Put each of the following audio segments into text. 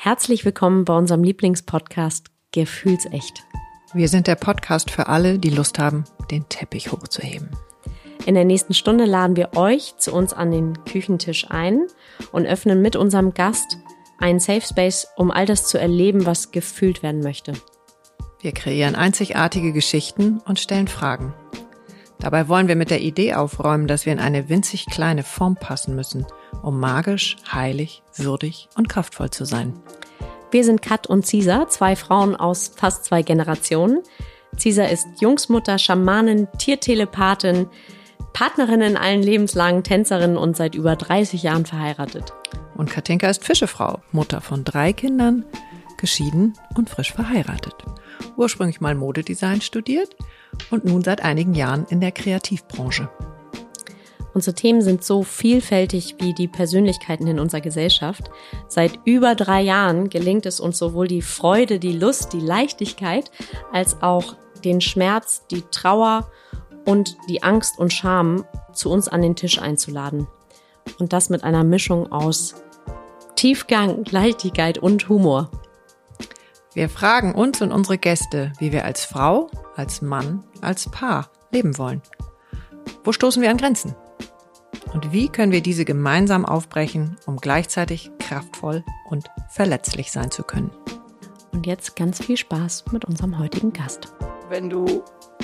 Herzlich willkommen bei unserem Lieblingspodcast Gefühlsecht. Wir sind der Podcast für alle, die Lust haben, den Teppich hochzuheben. In der nächsten Stunde laden wir euch zu uns an den Küchentisch ein und öffnen mit unserem Gast einen Safe Space, um all das zu erleben, was gefühlt werden möchte. Wir kreieren einzigartige Geschichten und stellen Fragen. Dabei wollen wir mit der Idee aufräumen, dass wir in eine winzig kleine Form passen müssen, um magisch, heilig, würdig und kraftvoll zu sein. Wir sind Kat und Cisa, zwei Frauen aus fast 2 Generationen. Cisa ist Jungsmutter, Schamanin, Tiertelepathin, Partnerin in allen Lebenslagen, Tänzerin und seit über 30 Jahren verheiratet. Und Katinka ist Fischefrau, Mutter von 3 Kindern, geschieden und frisch verheiratet. Ursprünglich mal Modedesign studiert und nun seit einigen Jahren in der Kreativbranche. Unsere Themen sind so vielfältig wie die Persönlichkeiten in unserer Gesellschaft. Seit über 3 Jahren gelingt es uns sowohl die Freude, die Lust, die Leichtigkeit, als auch den Schmerz, die Trauer und die Angst und Scham zu uns an den Tisch einzuladen. Und das mit einer Mischung aus Tiefgang, Leichtigkeit und Humor. Wir fragen uns und unsere Gäste, wie wir als Frau, als Mann, als Paar leben wollen. Wo stoßen wir an Grenzen? Und wie können wir diese gemeinsam aufbrechen, um gleichzeitig kraftvoll und verletzlich sein zu können? Und jetzt ganz viel Spaß mit unserem heutigen Gast. Wenn du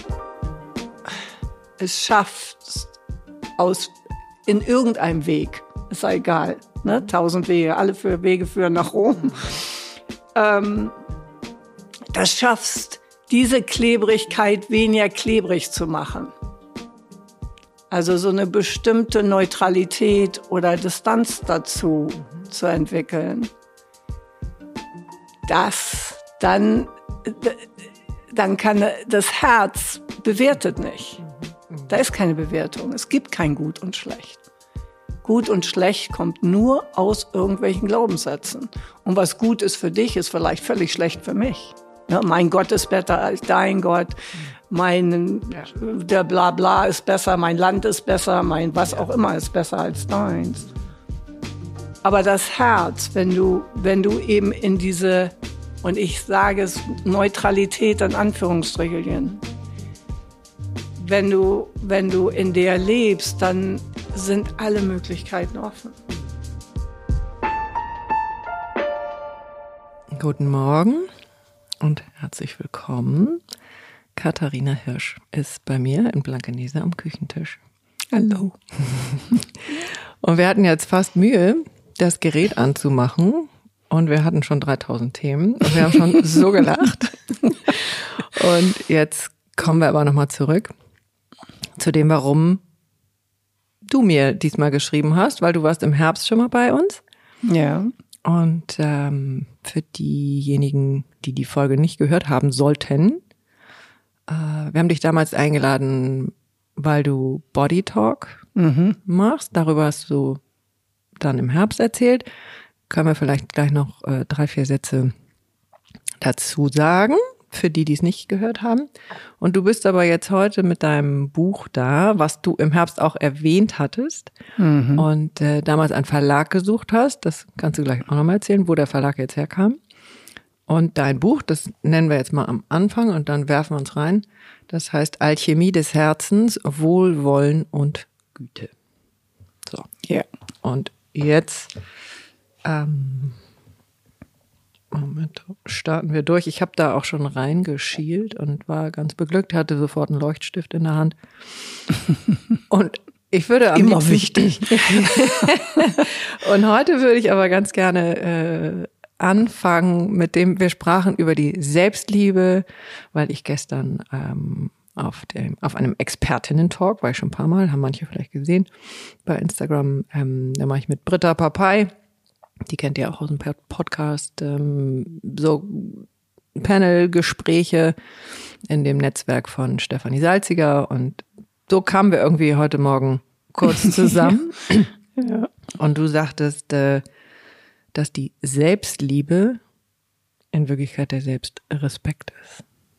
es schaffst, in irgendeinem Weg, ist ja egal, ne? 1000 Wege, alle Wege führen nach Rom, das schaffst, diese Klebrigkeit weniger klebrig zu machen. Also so eine bestimmte Neutralität oder Distanz dazu zu entwickeln. Dann kann das Herz bewertet nicht. Da ist keine Bewertung. Es gibt kein Gut und Schlecht. Gut und Schlecht kommt nur aus irgendwelchen Glaubenssätzen. Und was gut ist für dich, ist vielleicht völlig schlecht für mich. Ja, mein Gott ist besser als dein Gott. Der Blabla ist besser, mein Land ist besser, mein was auch immer ist besser als deins. Aber das Herz, wenn du eben in diese, und ich sage es, Neutralität in Anführungsstrichen, wenn du in der lebst, dann sind alle Möglichkeiten offen. Guten Morgen und herzlich willkommen. Katharina Hirsch ist bei mir in Blankenese am Küchentisch. Hallo. Und wir hatten jetzt fast Mühe, das Gerät anzumachen. Und wir hatten schon 3000 Themen. Und wir haben schon so gelacht. Und jetzt kommen wir aber nochmal zurück zu dem, warum du mir diesmal geschrieben hast, weil du warst im Herbst schon mal bei uns. Ja. Und für diejenigen, die die Folge nicht gehört haben sollten, wir haben dich damals eingeladen, weil du Body Talk machst. Darüber hast du dann im Herbst erzählt. Können wir vielleicht gleich noch 3-4 Sätze dazu sagen, für die es nicht gehört haben. Und du bist aber jetzt heute mit deinem Buch da, was du im Herbst auch erwähnt hattest und damals einen Verlag gesucht hast. Das kannst du gleich auch nochmal erzählen, wo der Verlag jetzt herkam. Und dein Buch, das nennen wir jetzt mal am Anfang und dann werfen wir uns rein. Das heißt Alchemie des Herzens, Wohlwollen und Güte. So. Ja. Und jetzt Moment, starten wir durch. Ich habe da auch schon reingeschielt und war ganz beglückt, hatte sofort einen Leuchtstift in der Hand. Und ich würde immer wichtig. Und heute würde ich aber ganz gerne anfangen mit dem, wir sprachen über die Selbstliebe, weil ich gestern auf einem Expertinnen-Talk, war ich schon ein paar Mal, haben manche vielleicht gesehen, bei Instagram, da mache ich mit Britta Papay, die kennt ihr auch aus dem Podcast, so Panel-Gespräche in dem Netzwerk von Stefanie Salziger und so kamen wir irgendwie heute Morgen kurz zusammen. Ja. Und du sagtest, dass die Selbstliebe in Wirklichkeit der Selbstrespekt ist.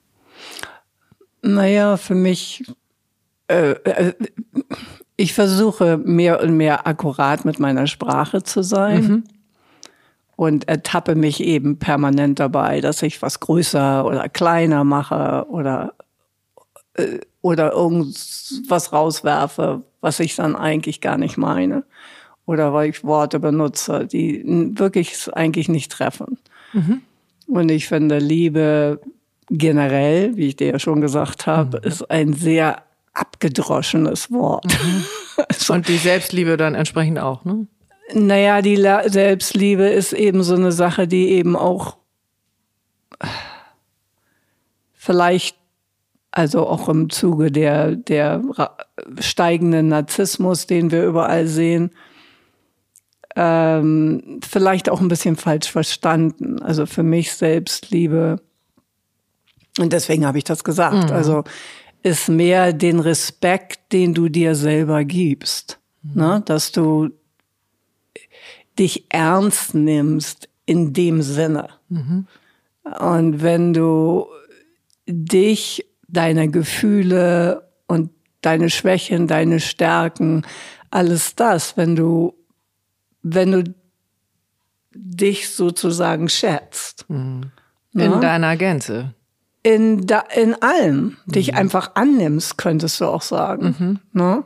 Naja, für mich, ich versuche mehr und mehr akkurat mit meiner Sprache zu sein. und ertappe mich eben permanent dabei, dass ich was größer oder kleiner mache oder irgendwas rauswerfe, was ich dann eigentlich gar nicht meine. Oder weil ich Worte benutze, die wirklich eigentlich nicht treffen. Mhm. Und ich finde, Liebe generell, wie ich dir ja schon gesagt habe, ist ein sehr abgedroschenes Wort. Mhm. Also, und die Selbstliebe dann entsprechend auch, ne? Naja, die Selbstliebe ist eben so eine Sache, die eben auch vielleicht, also auch im Zuge der steigenden Narzissmus, den wir überall sehen, vielleicht auch ein bisschen falsch verstanden. Also für mich Selbstliebe, und deswegen habe ich das gesagt, also ist mehr den Respekt, den du dir selber gibst, ne? Dass du dich ernst nimmst in dem Sinne. Und wenn du dich, deine Gefühle und deine Schwächen, deine Stärken, alles das, wenn du dich sozusagen schätzt. In deiner Gänze. In allem. Dich einfach annimmst, könntest du auch sagen. Ne?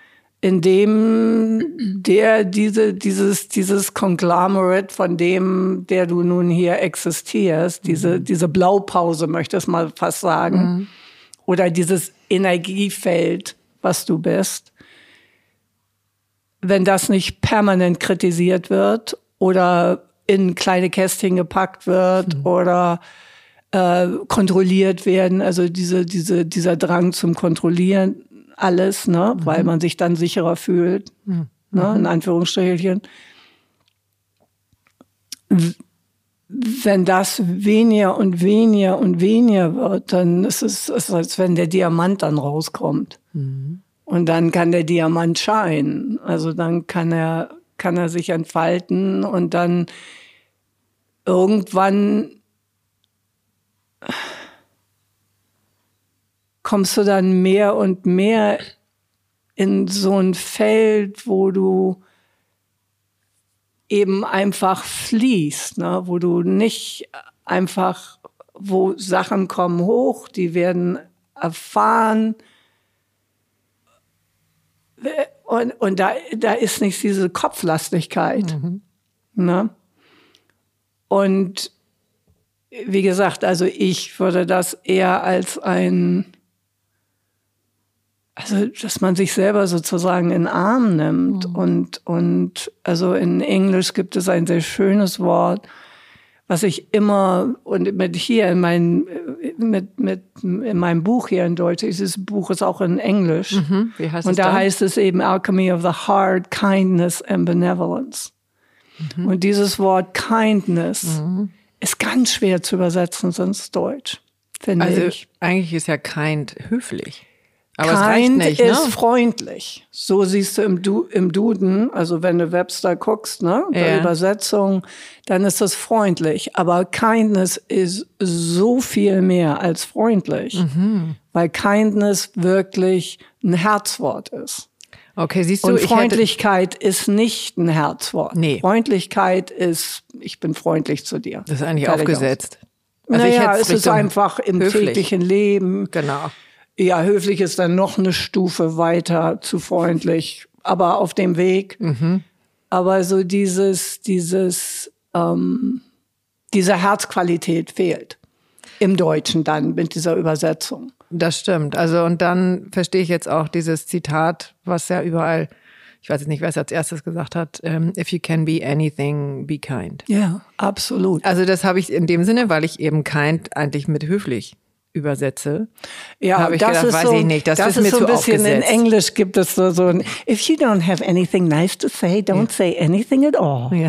Indem dieses Konglomerat, von dem, der du nun hier existierst, diese Blaupause, möchte ich mal fast sagen, oder dieses Energiefeld, was du bist, wenn das nicht permanent kritisiert wird oder in kleine Kästchen gepackt wird oder kontrolliert werden, also dieser Drang zum Kontrollieren, alles, ne, weil man sich dann sicherer fühlt, ne, in Anführungsstrichen. Wenn das weniger und weniger und weniger wird, dann ist es als wenn der Diamant dann rauskommt. Und dann kann der Diamant scheinen. Also dann kann er sich entfalten und dann irgendwann kommst du dann mehr und mehr in so ein Feld, wo du eben einfach fließt, ne? Wo du nicht einfach, wo Sachen kommen hoch, die werden erfahren, und da ist nicht diese Kopflastigkeit. Ne? Und wie gesagt, also ich würde das eher als also dass man sich selber sozusagen in den Arm nimmt. Und also in Englisch gibt es ein sehr schönes Wort, was ich immer, und in meinem Buch hier in Deutsch, dieses Buch ist auch in Englisch. Wie heißt und es da dann? heißt es eben Alchemy of the Heart, Kindness and Benevolence. Und dieses Wort Kindness ist ganz schwer zu übersetzen ins Deutsch, finde ich. Eigentlich ist ja kind höflich. Aber Kind es reicht nicht, ist ne? freundlich. So siehst du im Duden, also wenn du Webster guckst, ne, der Übersetzung, dann ist das freundlich. Aber Kindness ist so viel mehr als freundlich, weil Kindness wirklich ein Herzwort ist. Okay, siehst du, und Freundlichkeit ist nicht ein Herzwort. Nee. Freundlichkeit ist, ich bin freundlich zu dir. Das ist eigentlich Fertig aufgesetzt. aus. Also Naja, es ist einfach im höflich. täglichen Leben. Genau. Ja, höflich ist dann noch eine Stufe weiter zu freundlich, aber auf dem Weg. Aber so diese Herzqualität fehlt im Deutschen dann mit dieser Übersetzung. Das stimmt. Also und dann verstehe ich jetzt auch dieses Zitat, was ja überall, ich weiß jetzt nicht, wer es als erstes gesagt hat, if you can be anything, be kind. Ja, absolut. Also das habe ich in dem Sinne, weil ich eben kind eigentlich mit höflich übersetze. Ja, habe ich das gedacht, ist weiß so, ich nicht, das ist mir so zu ein bisschen aufgesetzt. in Englisch gibt es so ein if you don't have anything nice to say, don't say anything at all. Ja.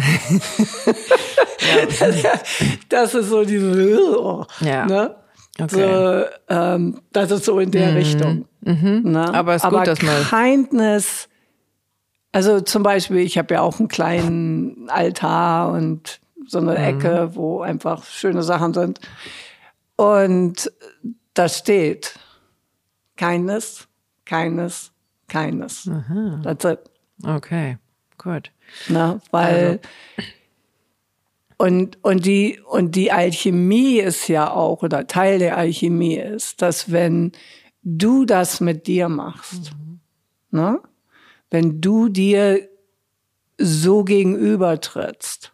Das ist so dieses ne? Okay. So, das ist so in der Richtung. Ne? Aber es ist gut, dass man Kindness, also zum Beispiel, ich habe ja auch einen kleinen Altar und so eine Ecke, wo einfach schöne Sachen sind. Und da steht Kindness, Kindness, Kindness. That's it. Okay, gut. Na, weil die Alchemie ist ja auch, oder Teil der Alchemie ist, dass wenn du das mit dir machst, ne? Wenn du dir so gegenübertrittst,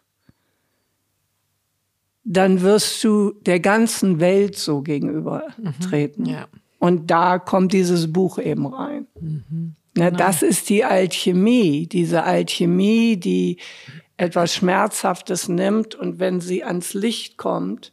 dann wirst du der ganzen Welt so gegenübertreten. Ja. Und da kommt dieses Buch eben rein. Na, das ist die Alchemie, diese Alchemie, die etwas Schmerzhaftes nimmt und wenn sie ans Licht kommt,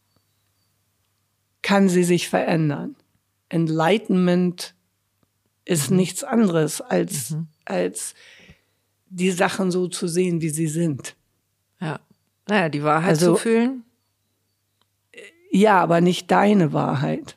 kann sie sich verändern. Enlightenment ist nichts anderes als die Sachen so zu sehen, wie sie sind. Ja. Naja, die Wahrheit zu fühlen. Ja, aber nicht deine Wahrheit.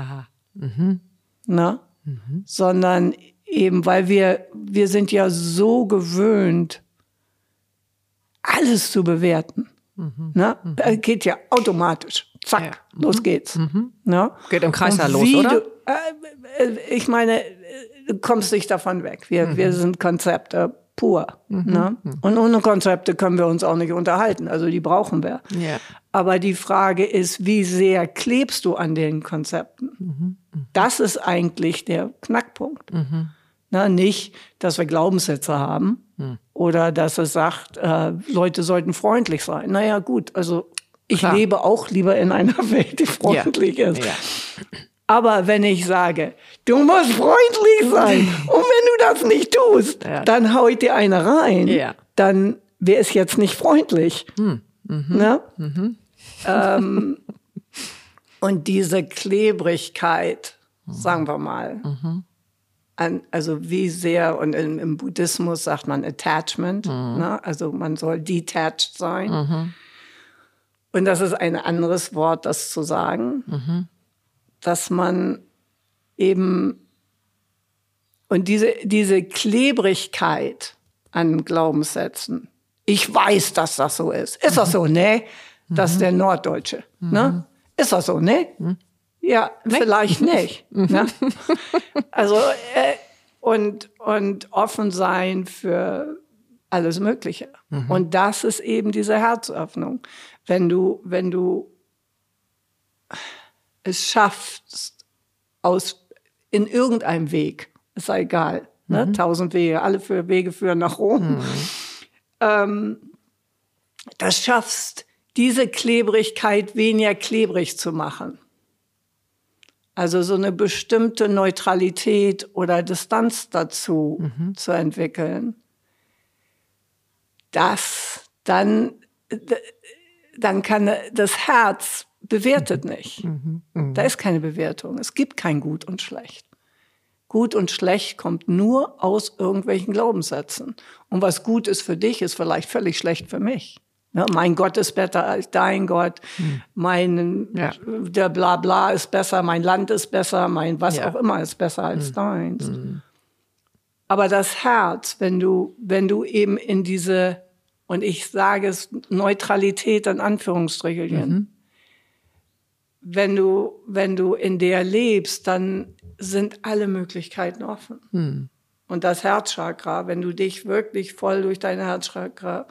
Na? Sondern eben, weil wir sind ja so gewöhnt, alles zu bewerten. Geht ja automatisch. Zack, Ja. los geht's. Na? Geht im Kreis Und los, wie oder? Ich meine, du kommst nicht davon weg. Wir sind Konzepte pur. Ne? Und ohne Konzepte können wir uns auch nicht unterhalten. Also die brauchen wir. Ja. Aber die Frage ist, wie sehr klebst du an den Konzepten? Das ist eigentlich der Knackpunkt. Na, nicht, dass wir Glaubenssätze haben oder dass es sagt, Leute sollten freundlich sein. Naja, gut, also ich Klar. lebe auch lieber in einer Welt, die freundlich ist. Ja. Aber wenn ich sage, du musst freundlich sein und wenn du das nicht tust, dann hau ich dir eine rein, Ja. dann wäre es jetzt nicht freundlich. Ne? Und diese Klebrigkeit, sagen wir mal, also wie sehr, und im Buddhismus sagt man Attachment, ne? Also man soll detached sein. Und das ist ein anderes Wort, das zu sagen, dass man eben, und diese Klebrigkeit an Glaubenssätzen, ich weiß, dass das so ist. Ist das so, ne? Das ist der Norddeutsche, ne? Ist das so, ne? Ja, vielleicht nicht. Ne? Also, und offen sein für alles Mögliche. Und das ist eben diese Herzöffnung. Wenn du es schaffst, in irgendeinem Weg, ist ja egal, ne? 1000 Wege, alle Wege führen nach Rom. Das schaffst, diese Klebrigkeit weniger klebrig zu machen. Also so eine bestimmte Neutralität oder Distanz dazu zu entwickeln. Dann kann das Herz bewertet nicht. Da ist keine Bewertung. Es gibt kein Gut und Schlecht. Gut und Schlecht kommt nur aus irgendwelchen Glaubenssätzen. Und was gut ist für dich, ist vielleicht völlig schlecht für mich. Ja, mein Gott ist besser als dein Gott. Der Blabla ist besser, mein Land ist besser, mein was auch immer ist besser als deins. Aber das Herz, wenn du eben in diese, und ich sage es, Neutralität in Anführungsstrichen, wenn du in der lebst, dann sind alle Möglichkeiten offen. Und das Herzchakra, wenn du dich wirklich voll durch dein Herzchakra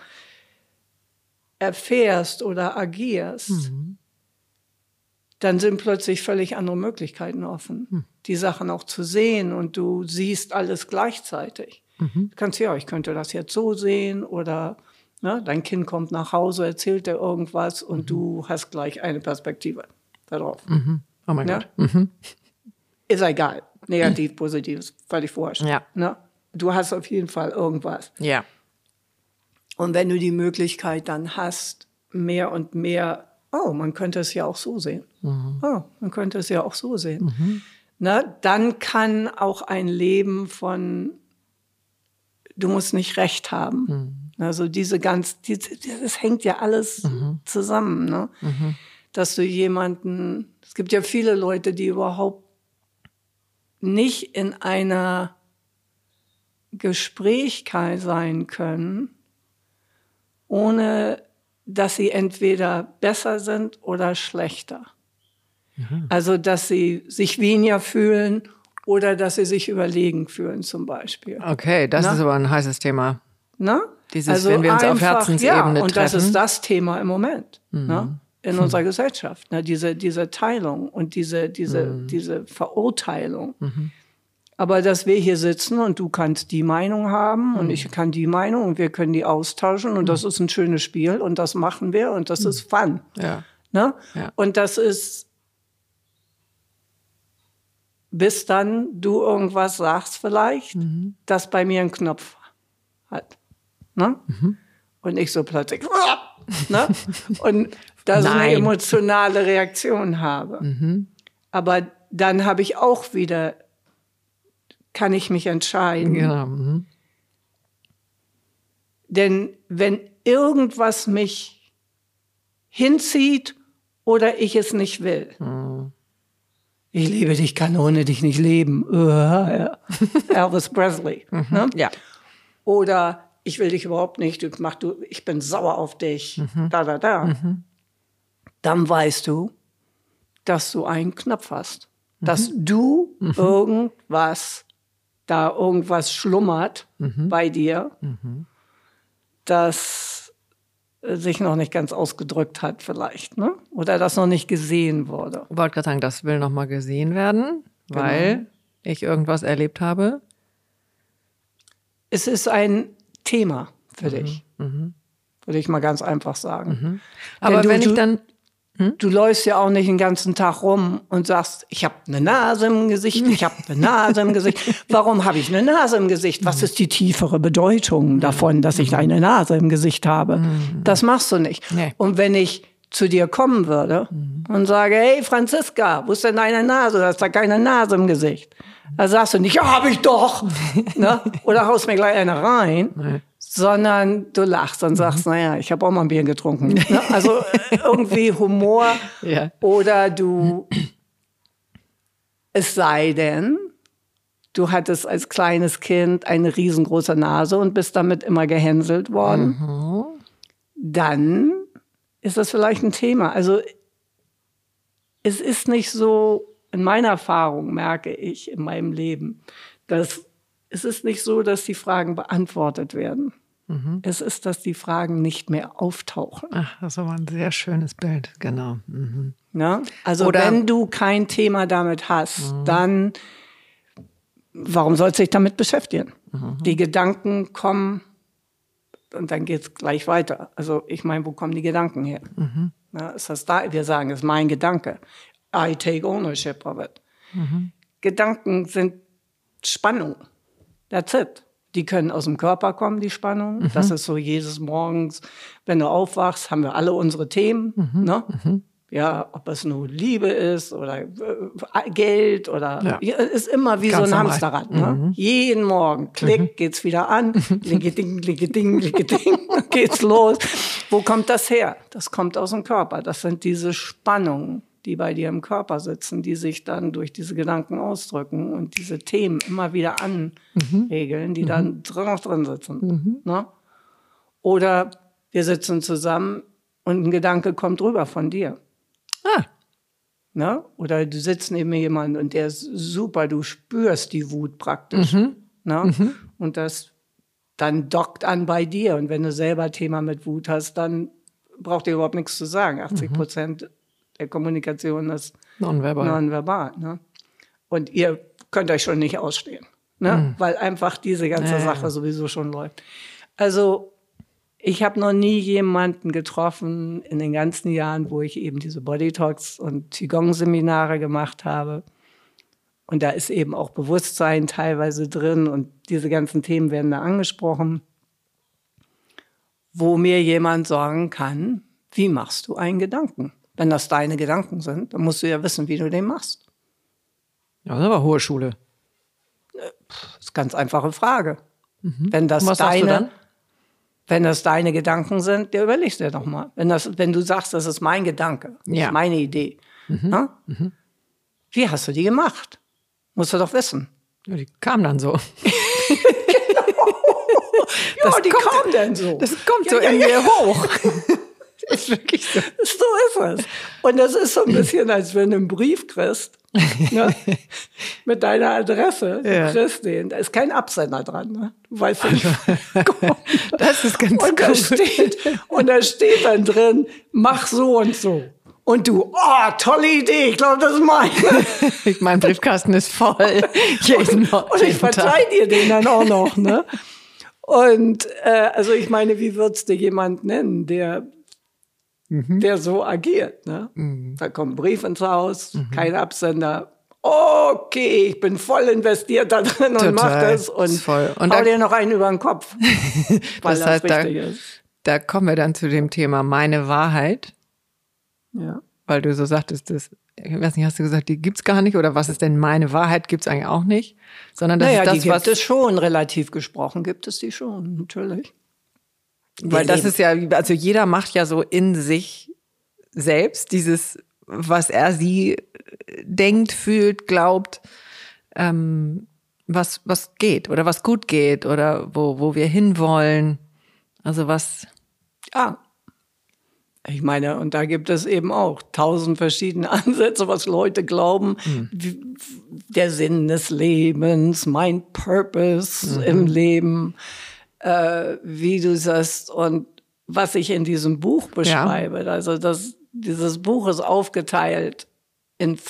erfährst oder agierst, dann sind plötzlich völlig andere Möglichkeiten offen, die Sachen auch zu sehen und du siehst alles gleichzeitig. Du kannst ich könnte das jetzt so sehen oder ne, dein Kind kommt nach Hause, erzählt dir irgendwas und du hast gleich eine Perspektive darauf. Oh mein Gott. Ist egal. Negativ, positiv, ist völlig wurscht. Ja. Ne? Du hast auf jeden Fall irgendwas. Ja. Und wenn du die Möglichkeit dann hast, mehr und mehr, man könnte es ja auch so sehen. Man könnte es ja auch so sehen. Ne? Dann kann auch ein Leben von, du musst nicht recht haben. Also das hängt ja alles zusammen. Ne? Dass du es gibt ja viele Leute, die überhaupt nicht in einer Gesprächkeit sein können, ohne dass sie entweder besser sind oder schlechter. Also, dass sie sich weniger fühlen oder dass sie sich überlegen fühlen zum Beispiel. Okay, das ist aber ein heißes Thema. Na? wenn wir uns auf Herzensebene treffen. Und das ist das Thema im Moment, ne? In unserer Gesellschaft, ne? Diese Teilung und diese Verurteilung. Aber dass wir hier sitzen und du kannst die Meinung haben und ich kann die Meinung und wir können die austauschen und das ist ein schönes Spiel und das machen wir und das ist Fun. Ja. Ne? Ja. Und das ist, bis dann du irgendwas sagst vielleicht, das bei mir einen Knopf hat. Ne? Und ich so plötzlich, ne? Und dass ich eine emotionale Reaktion habe. Aber dann habe ich auch wieder, kann ich mich entscheiden. Genau. Denn wenn irgendwas mich hinzieht oder ich es nicht will, ich liebe dich, kann ohne dich nicht leben. Elvis Presley. Ne? Ja. Oder ich will dich überhaupt nicht, ich bin sauer auf dich. Dann weißt du, dass du einen Knopf hast. Dass du irgendwas schlummert bei dir, das sich noch nicht ganz ausgedrückt hat vielleicht, ne? Oder das noch nicht gesehen wurde. Ich wollte gerade sagen, das will noch mal gesehen werden, weil ich irgendwas erlebt habe. Es ist ein Thema für dich, würde ich mal ganz einfach sagen. Aber wenn ich dann... Du läufst ja auch nicht den ganzen Tag rum und sagst, ich habe eine Nase im Gesicht, ich habe eine Nase im Gesicht. Warum habe ich eine Nase im Gesicht? Was ist die tiefere Bedeutung davon, dass ich eine Nase im Gesicht habe? Das machst du nicht. Nee. Und wenn ich zu dir kommen würde und sage, hey Franziska, wo ist denn deine Nase? Du hast da keine Nase im Gesicht. Da sagst du nicht, ja, hab ich doch. Ne? Oder haust mir gleich eine rein. Nee. Sondern du lachst und sagst, naja, ich habe auch mal ein Bier getrunken. Ne? Also irgendwie Humor oder es sei denn, du hattest als kleines Kind eine riesengroße Nase und bist damit immer gehänselt worden. Dann ist das vielleicht ein Thema. Also es ist nicht so, in meiner Erfahrung merke ich in meinem Leben, dass es ist nicht so, dass die Fragen beantwortet werden. Es ist, dass die Fragen nicht mehr auftauchen. Ach, das ist aber ein sehr schönes Bild, genau. Ja? Also wenn du kein Thema damit hast, dann warum sollst du dich damit beschäftigen? Die Gedanken kommen und dann geht es gleich weiter. Also ich meine, wo kommen die Gedanken her? Ja, ist das da? Wir sagen, es ist mein Gedanke. I take ownership of it. Gedanken sind Spannung. That's it. Die können aus dem Körper kommen, die Spannung. Das ist so jedes Morgens, wenn du aufwachst, haben wir alle unsere Themen. Ne? Ja, ob es nur Liebe ist oder Geld oder ist immer wie ganz so ein Hamsterrad. Ne? Jeden Morgen, klick, geht's wieder an. Klicke-ding, klicke-ding, klicke-ding, geht's los. Wo kommt das her? Das kommt aus dem Körper. Das sind diese Spannungen, die bei dir im Körper sitzen, die sich dann durch diese Gedanken ausdrücken und diese Themen immer wieder anregeln, die dann noch drin sitzen. Ne? Oder wir sitzen zusammen und ein Gedanke kommt rüber von dir. Ne? Oder du sitzt neben jemand und der ist super, du spürst die Wut praktisch. Ne? Und das dann dockt an bei dir. Und wenn du selber Thema mit Wut hast, dann braucht ihr überhaupt nichts zu sagen. 80% der Kommunikation ist nonverbal. Ne? Und ihr könnt euch schon nicht ausstehen, ne? Weil einfach diese ganze Sache sowieso schon läuft. Also ich habe noch nie jemanden getroffen in den ganzen Jahren, wo ich eben diese Body Talks und Qigong-Seminare gemacht habe. Und da ist eben auch Bewusstsein teilweise drin und diese ganzen Themen werden da angesprochen, wo mir jemand sagen kann, wie machst du einen Gedanken? Wenn das deine Gedanken sind, dann musst du ja wissen, wie du den machst. Ja, das ist aber hohe Schule. Das ist eine ganz einfache Frage. Wenn das was sagst du dann? Wenn das deine Gedanken sind, der überlegst dir doch mal. Wenn du sagst, das ist mein Gedanke, das ist meine Idee. Wie hast du die gemacht? Musst du doch wissen. Ja, die kam dann so. Ja, die kam dann so. Das kommt so in mir hoch. ist wirklich so. So ist es. Und das ist so ein bisschen, als wenn du einen Brief kriegst, ne? Mit deiner Adresse. Du kriegst den. Da ist kein Absender dran. Ne? Du weißt ja nicht. Das ist ganz und da steht dann drin, mach so und so. Und du, tolle Idee, ich glaube, das ist meine. Mein Briefkasten ist voll. Und ich verteile dir den dann auch noch. Ne? Und also ich meine, wie würdest du jemand nennen, der so agiert? Ne? Da kommt ein Brief ins Haus, kein Absender. Okay, ich bin voll investiert da drin und mach das und hau dir noch einen über den Kopf, weil das wichtig ist. Da kommen wir dann zu dem Thema meine Wahrheit. Ja. Weil du so sagtest, ich weiß nicht, hast du gesagt, die gibt's gar nicht oder was ist denn meine Wahrheit, gibt's eigentlich auch nicht, sondern das ist das, die gibt es schon, relativ gesprochen gibt es die schon, natürlich. Weil das ist ja, also jeder macht ja so in sich selbst dieses, was er sie denkt, fühlt, glaubt, was geht oder was gut geht oder wo wir hinwollen. Also was. Ja. Ich meine, und da gibt es eben auch 1000 verschiedene Ansätze, was Leute glauben. Der Sinn des Lebens, mein Purpose im Leben, wie du sagst und was ich in diesem Buch beschreibe. Ja. Also dieses Buch ist aufgeteilt in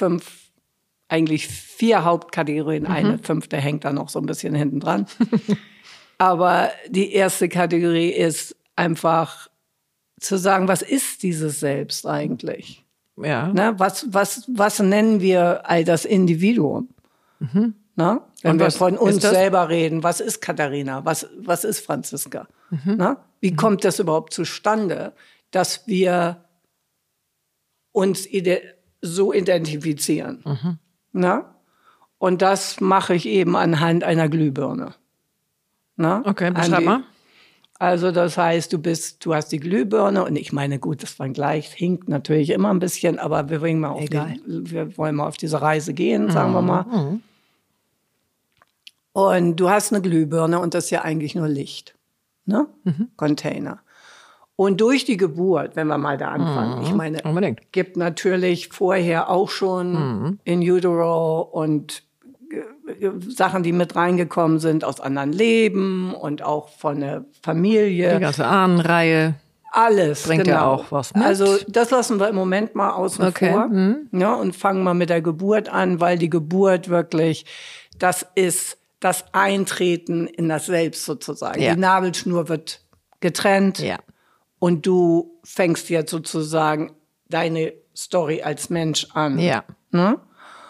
4 Hauptkategorien. Eine 5. hängt da noch so ein bisschen hinten dran. Aber die erste Kategorie ist einfach zu sagen, was ist dieses Selbst eigentlich? Ja. Ne? Was nennen wir all das Individuum? Ne? Wenn wir von uns selber reden, was ist Katharina? Was ist Franziska? Ne? Wie kommt das überhaupt zustande, dass wir uns so identifizieren? Ne? Und das mache ich eben anhand einer Glühbirne. Ne? Okay, beschreib mal. Also das heißt, du hast die Glühbirne und ich meine, gut, das Vergleich hinkt natürlich immer ein bisschen, aber wir wollen mal auf diese Reise gehen, sagen wir mal. Und du hast eine Glühbirne und das ist ja eigentlich nur Licht, ne? Container. Und durch die Geburt, wenn wir mal da anfangen, ich meine, gibt natürlich vorher auch schon in utero und Sachen, die mit reingekommen sind aus anderen Leben und auch von der Familie. Die ganze Ahnenreihe. Alles, bringt ja auch was mit. Also das lassen wir im Moment mal außen vor. Ja, und fangen mal mit der Geburt an, weil die Geburt wirklich, das ist das Eintreten in das Selbst sozusagen. Ja. Die Nabelschnur wird getrennt und du fängst jetzt sozusagen deine Story als Mensch an. Ja. Ne?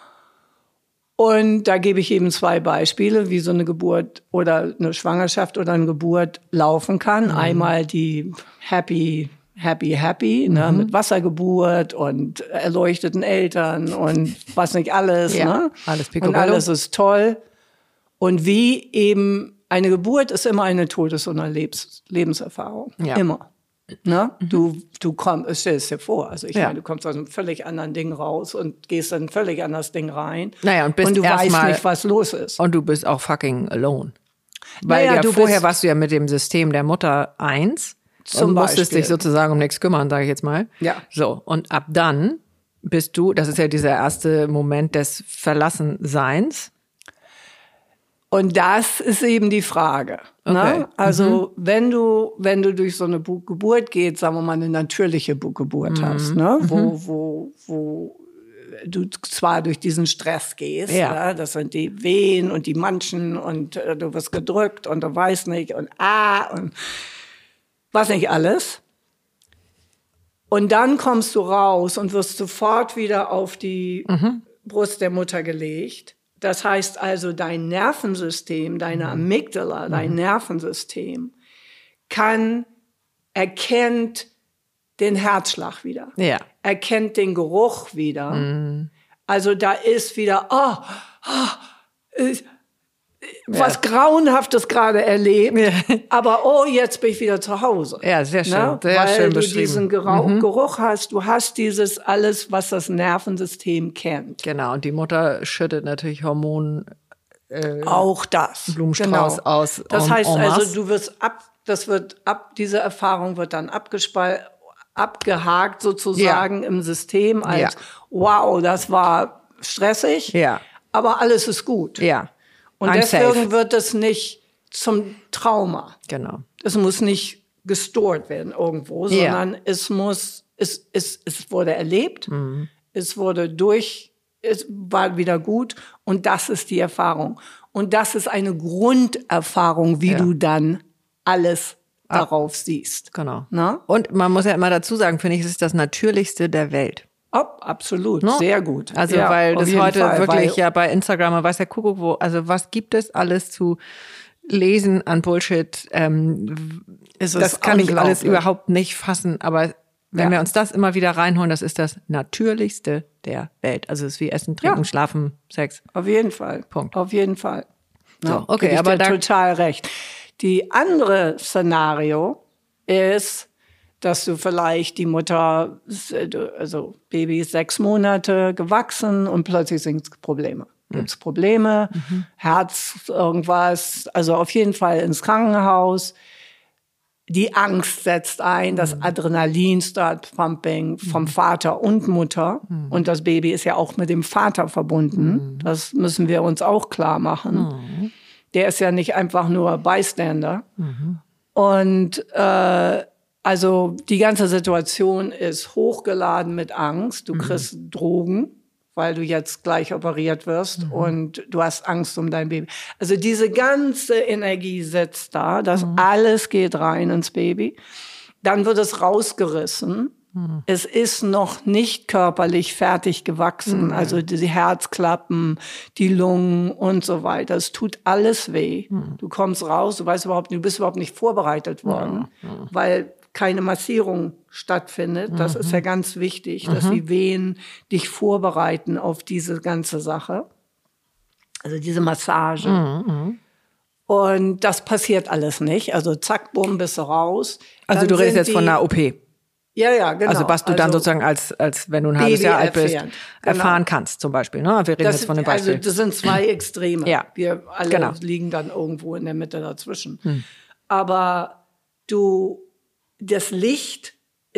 Und da gebe ich eben 2 Beispiele, wie so eine Geburt oder eine Schwangerschaft oder eine Geburt laufen kann. Einmal die happy, ne, mit Wassergeburt und erleuchteten Eltern und was nicht alles. Ne? Alles und alles ist toll. Und wie eben eine Geburt ist immer eine Todes- und eine Lebenserfahrung. Ja. Immer. Ne? Du kommst, stell es dir vor, also ich meine, du kommst aus einem völlig anderen Ding raus und gehst in ein völlig anderes Ding rein. Naja, und du weißt nicht, was los ist. Und du bist auch fucking alone. Weil vorher warst du ja mit dem System der Mutter 1 und musstest dich sozusagen um nichts kümmern, sage ich jetzt mal. Ja. So, und ab dann bist du, das ist ja dieser erste Moment des Verlassenseins. Und das ist eben die Frage. Okay. Ne? Also wenn du durch so eine Geburt gehst, sagen wir mal eine natürliche Geburt hast, ne? wo du zwar durch diesen Stress gehst, ja, das sind die Wehen und die Manchen und du wirst gedrückt und du weißt nicht und was nicht alles. Und dann kommst du raus und wirst sofort wieder auf die Brust der Mutter gelegt. Das heißt also, dein Nervensystem, deine Amygdala, dein Nervensystem erkennt den Herzschlag wieder, erkennt den Geruch wieder. Also da ist wieder, was Grauenhaftes gerade erlebt, aber jetzt bin ich wieder zu Hause. Ja, sehr schön, ne? sehr Weil schön du beschrieben. diesen Geruch hast, du hast dieses alles, was das Nervensystem kennt. Genau, und die Mutter schüttet natürlich Hormone, auch das. Blumenstrauß aus. Das heißt also, diese Erfahrung wird dann abgehakt sozusagen im System als, wow, das war stressig, aber alles ist gut. Ja. Und deswegen wird es nicht zum Trauma. Genau. Es muss nicht gestored werden irgendwo, sondern es wurde erlebt, es war wieder gut und das ist die Erfahrung. Und das ist eine Grunderfahrung, wie du dann alles darauf siehst. Genau. Na? Und man muss ja immer dazu sagen, finde ich, es ist das Natürlichste der Welt. Absolut, sehr gut. Also weil das heute wirklich bei Instagram, man weiß ja Kuckuck wo, also was gibt es alles zu lesen an Bullshit, das kann ich alles überhaupt nicht fassen, aber wenn wir uns das immer wieder reinholen, das ist das Natürlichste der Welt. Also es ist wie Essen, Trinken, Schlafen, Sex. Auf jeden Fall. Punkt. Auf jeden Fall. So, okay, aber da total recht. Die andere Szenario ist, dass du vielleicht die Mutter, also Baby ist 6 Monate gewachsen und plötzlich sind es Probleme. Gibt's Probleme, Herz, irgendwas, also auf jeden Fall ins Krankenhaus. Die Angst setzt ein, das Adrenalin start pumping vom Vater und Mutter. Und das Baby ist ja auch mit dem Vater verbunden. Das müssen wir uns auch klar machen. Der ist ja nicht einfach nur Bystander. Und also die ganze Situation ist hochgeladen mit Angst. Du kriegst Drogen, weil du jetzt gleich operiert wirst und du hast Angst um dein Baby. Also diese ganze Energie sitzt da, das alles geht rein ins Baby. Dann wird es rausgerissen. Es ist noch nicht körperlich fertig gewachsen, also die Herzklappen, die Lungen und so weiter. Es tut alles weh. Du kommst raus, du bist überhaupt nicht vorbereitet worden, weil keine Massierung stattfindet. Das ist ja ganz wichtig, dass die Venen dich vorbereiten auf diese ganze Sache. Also diese Massage. Und das passiert alles nicht. Also zack, bumm, bist du raus. Also Dann du redest sind jetzt von einer OP. Ja, genau. Also was du dann sozusagen als wenn du ein halbes Jahr alt bist, erfahren Genau. kannst zum Beispiel. Ne? Wir reden jetzt von dem Beispiel. Also das sind 2 Extreme. Wir alle Genau. liegen dann irgendwo in der Mitte dazwischen. Aber das Licht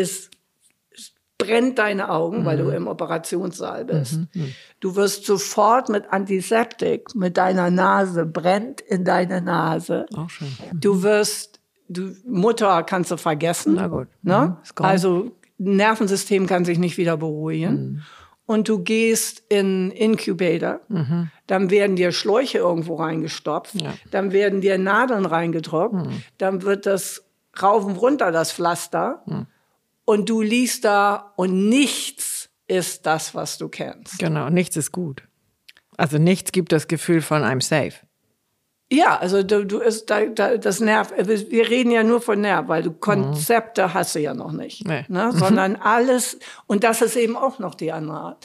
brennt deine Augen, weil du im Operationssaal bist. Du wirst sofort mit Antiseptik, mit deiner Nase, brennt in deine Nase. Auch schön. Mutter kannst du vergessen. Na gut. Ne? Also Nervensystem kann sich nicht wieder beruhigen. Und du gehst in Incubator, dann werden dir Schläuche irgendwo reingestopft, dann werden dir Nadeln reingedrückt, dann wird das rauf und runter, das Pflaster, und du liegst da und nichts ist das, was du kennst. Genau, nichts ist gut. Also nichts gibt das Gefühl von I'm safe. Ja, also das Nerv, wir reden ja nur von Nerv, weil du Konzepte hast du ja noch nicht, ne? Sondern alles, und das ist eben auch noch die andere Art.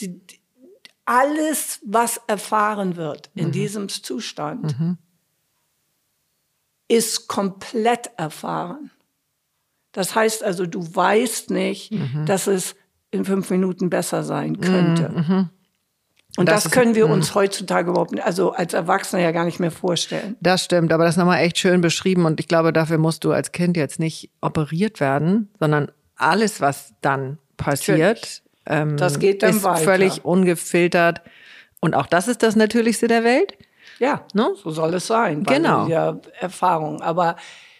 Alles, was erfahren wird in diesem Zustand, ist komplett erfahren. Das heißt also, du weißt nicht, dass es in 5 Minuten besser sein könnte. Und das können wir uns heutzutage überhaupt nicht, also als Erwachsene ja gar nicht mehr vorstellen. Das stimmt, aber das ist nochmal echt schön beschrieben und ich glaube, dafür musst du als Kind jetzt nicht operiert werden, sondern alles, was dann passiert, das geht dann ist weiter. Völlig ungefiltert. Und auch das ist das Natürlichste der Welt. Ja, ne? So soll es sein. Genau. Ja, Erfahrung. Aber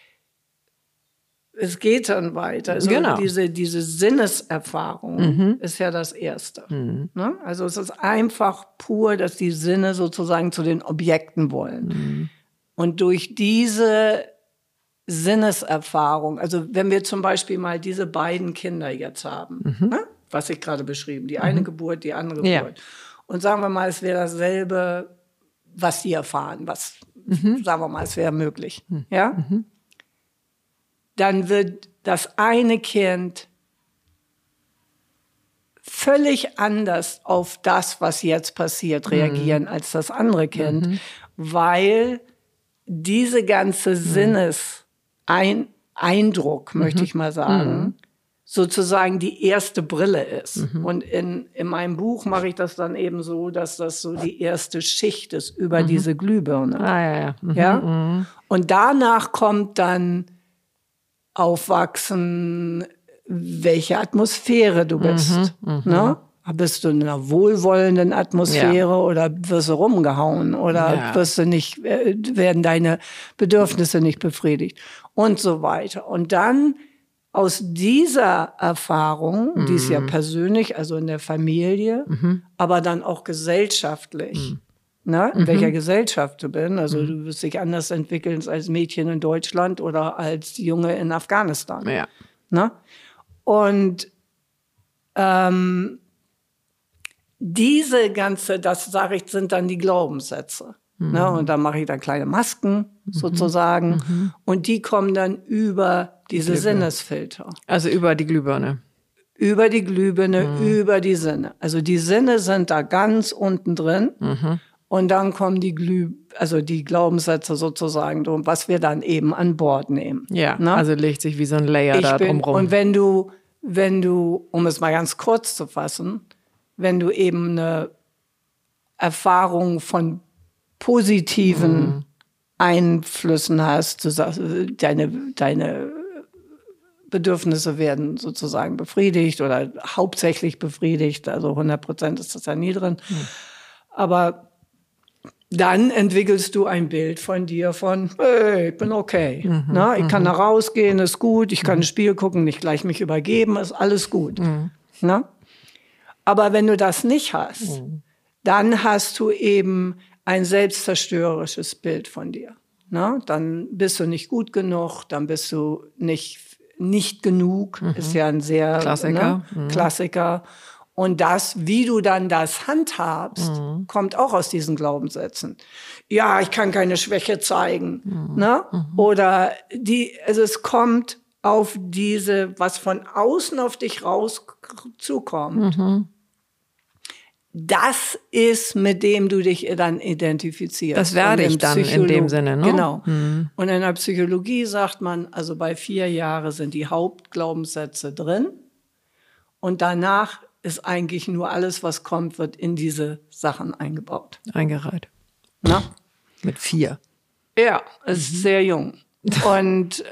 es geht dann weiter. Also diese Sinneserfahrung ist ja das Erste. Ne? Also es ist einfach pur, dass die Sinne sozusagen zu den Objekten wollen. Und durch diese Sinneserfahrung, also wenn wir zum Beispiel mal diese beiden Kinder jetzt haben, ne? Was ich gerade beschrieben, die eine Geburt, die andere Geburt. Und sagen wir mal, es wäre dasselbe, was sie erfahren, sagen wir mal, es wäre möglich. Ja? Dann wird das eine Kind völlig anders auf das, was jetzt passiert, reagieren als das andere Kind, weil diese ganze Sinneseindruck, möchte ich mal sagen, sozusagen die erste Brille ist. Und in meinem Buch mache ich das dann eben so, dass das so die erste Schicht ist über diese Glühbirne. Ja? Und danach kommt dann Aufwachsen, welche Atmosphäre du bist. Ne? Bist du in einer wohlwollenden Atmosphäre oder wirst du rumgehauen oder werden deine Bedürfnisse nicht befriedigt und so weiter. Und dann aus dieser Erfahrung, die ist ja persönlich, also in der Familie, aber dann auch gesellschaftlich, ne? In welcher Gesellschaft du bist. Also du wirst dich anders entwickeln als Mädchen in Deutschland oder als Junge in Afghanistan. Ja. Ne? Und diese ganze, das sage ich, sind dann die Glaubenssätze. Ne? Und da mache ich dann kleine Masken sozusagen. Und die kommen dann über diese Sinnesfilter. Also über die Glühbirne. Über die Glühbirne, über die Sinne. Also die Sinne sind da ganz unten drin. Und dann kommen die die Glaubenssätze sozusagen drum, was wir dann eben an Bord nehmen. Ja, ne? also legt sich wie so ein Layer da drumrum. Und wenn du, um es mal ganz kurz zu fassen, wenn du eben eine Erfahrung von positiven Einflüssen hast, du sagst, deine Bedürfnisse werden sozusagen befriedigt oder hauptsächlich befriedigt, also 100% ist das ja nie drin. Aber dann entwickelst du ein Bild von dir von, hey, ich bin okay. Na, ich kann da rausgehen, ist gut, ich kann ein Spiel gucken, nicht gleich mich übergeben, ist alles gut. Na? Aber wenn du das nicht hast, dann hast du eben ein selbstzerstörerisches Bild von dir. Na? Dann bist du nicht gut genug, dann bist du nicht genug, ist ja ein sehr Klassiker. Klassiker. Und wie du dann das handhabst, kommt auch aus diesen Glaubenssätzen. Ja, ich kann keine Schwäche zeigen. Ne? Oder also es kommt auf was von außen auf dich zukommt. Das ist, mit dem du dich dann identifizierst. Das werde ich dann in dem Sinne, ne? Genau. Und in der Psychologie sagt man, also bei 4 Jahren sind die Hauptglaubenssätze drin. Und danach ist eigentlich nur alles, was kommt, wird in diese Sachen eingebaut. Eingereiht. Na? Mit 4. Ja, ist sehr jung. Und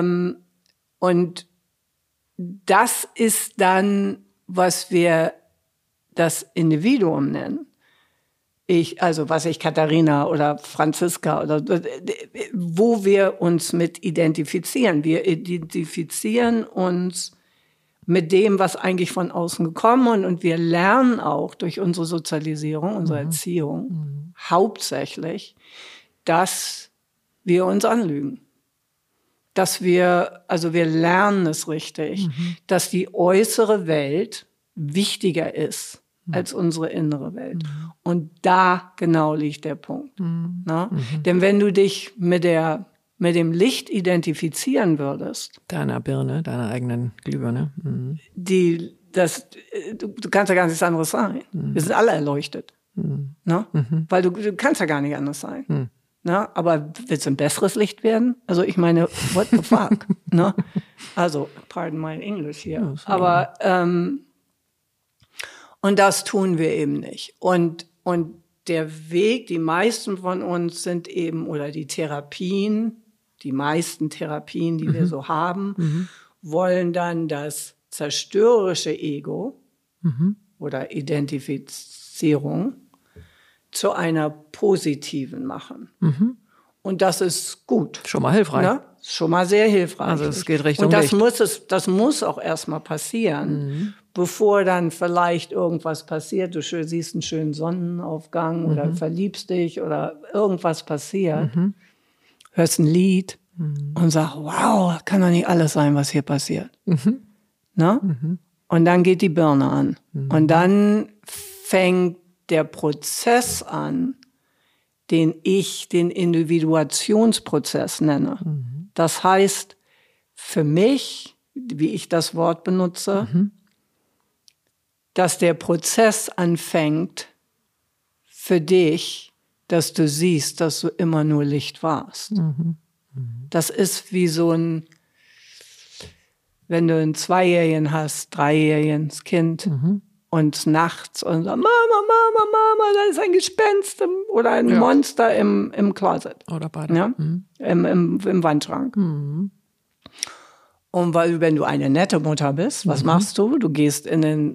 das ist dann, was wir das Individuum nennen. Was ich Katharina oder Franziska oder wo wir uns mit identifizieren. Wir identifizieren uns mit dem, was eigentlich von außen gekommen und wir lernen auch durch unsere Sozialisierung, unsere Erziehung hauptsächlich, dass wir uns anlügen. Wir lernen es richtig, dass die äußere Welt wichtiger ist als unsere innere Welt. Und da genau liegt der Punkt. Na? Denn wenn du dich mit dem Licht identifizieren würdest. Deiner Birne, deiner eigenen Glühbirne. Du kannst ja gar nichts anderes sein. Wir sind alle erleuchtet. Na? Weil du kannst ja gar nicht anders sein. Na? Aber willst du ein besseres Licht werden? Also ich meine, what the fuck? Na? Also, pardon my English hier. Aber und das tun wir eben nicht. Und der Weg, die meisten von uns sind eben, oder die meisten Therapien, die wir so haben, wollen dann das zerstörerische Ego oder Identifizierung zu einer positiven machen. Und das ist gut. Schon mal hilfreich. Ne? Schon mal sehr hilfreich. Also es geht Richtung Und Licht. Das muss auch erstmal passieren, bevor dann vielleicht irgendwas passiert. Du siehst einen schönen Sonnenaufgang oder verliebst dich oder irgendwas passiert. Hörst ein Lied und sagst, wow, kann doch nicht alles sein, was hier passiert. Ne? Und dann geht die Birne an. Und dann fängt der Prozess an, den ich den Individuationsprozess nenne. Das heißt, für mich, wie ich das Wort benutze, dass der Prozess anfängt für dich, dass du siehst, dass du immer nur Licht warst. Das ist wie so wenn du einen 2-Jährigen hast, 3-jähriges Kind und nachts und sagt, Mama, da ist ein Gespenst oder ein Monster im Closet. Oder beide. Ja? Im Wandschrank. Und weil, wenn du eine nette Mutter bist, was machst du? Du gehst in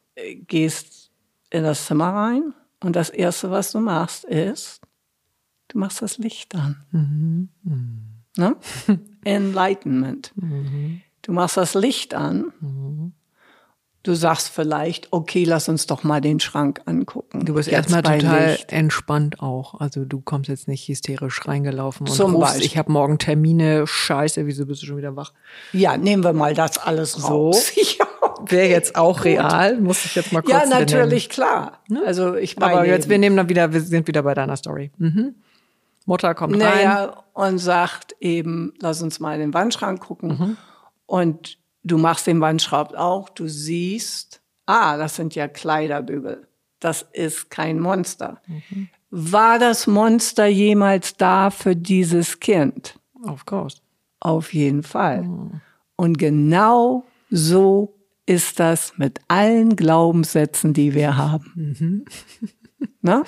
das Zimmer rein und das Erste, was du machst, ist, du machst das Licht an. Ne? Enlightenment. Du machst das Licht an. Du sagst vielleicht, okay, lass uns doch mal den Schrank angucken. Du bist erstmal total entspannt auch. Also du kommst jetzt nicht hysterisch reingelaufen und rufst, ich habe morgen Termine, scheiße, wieso bist du schon wieder wach? Ja, nehmen wir mal das alles raus. Ja, wäre jetzt auch real, muss ich jetzt mal kurz Ja, natürlich, klar. Also aber jetzt, wir sind wieder bei deiner Story. Mutter kommt rein. Und sagt eben, lass uns mal in den Wandschrank gucken. Und du machst den Wandschrank auch, du siehst, das sind ja Kleiderbügel. Das ist kein Monster. War das Monster jemals da für dieses Kind? Of course. Auf jeden Fall. Und genau so ist das mit allen Glaubenssätzen, die wir haben. Na?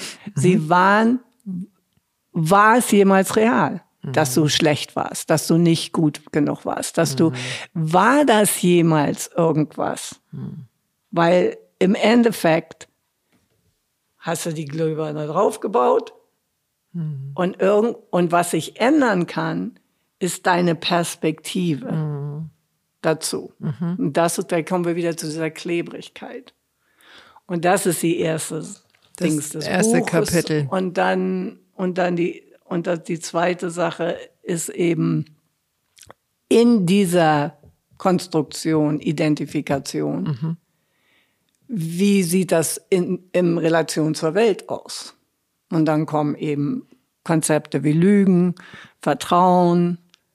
War es jemals real? Dass du schlecht warst, dass du nicht gut genug warst, war das jemals irgendwas? Weil im Endeffekt hast du die Glühbirne draufgebaut und was sich ändern kann, ist deine Perspektive dazu. Und da kommen wir wieder zu dieser Klebrigkeit. Und das ist die erste Dings des erste Buches. Kapitel. Und dann die zweite Sache ist eben in dieser Konstruktion, Identifikation, wie sieht das in Relation zur Welt aus? Und dann kommen eben Konzepte wie Lügen, Vertrauen,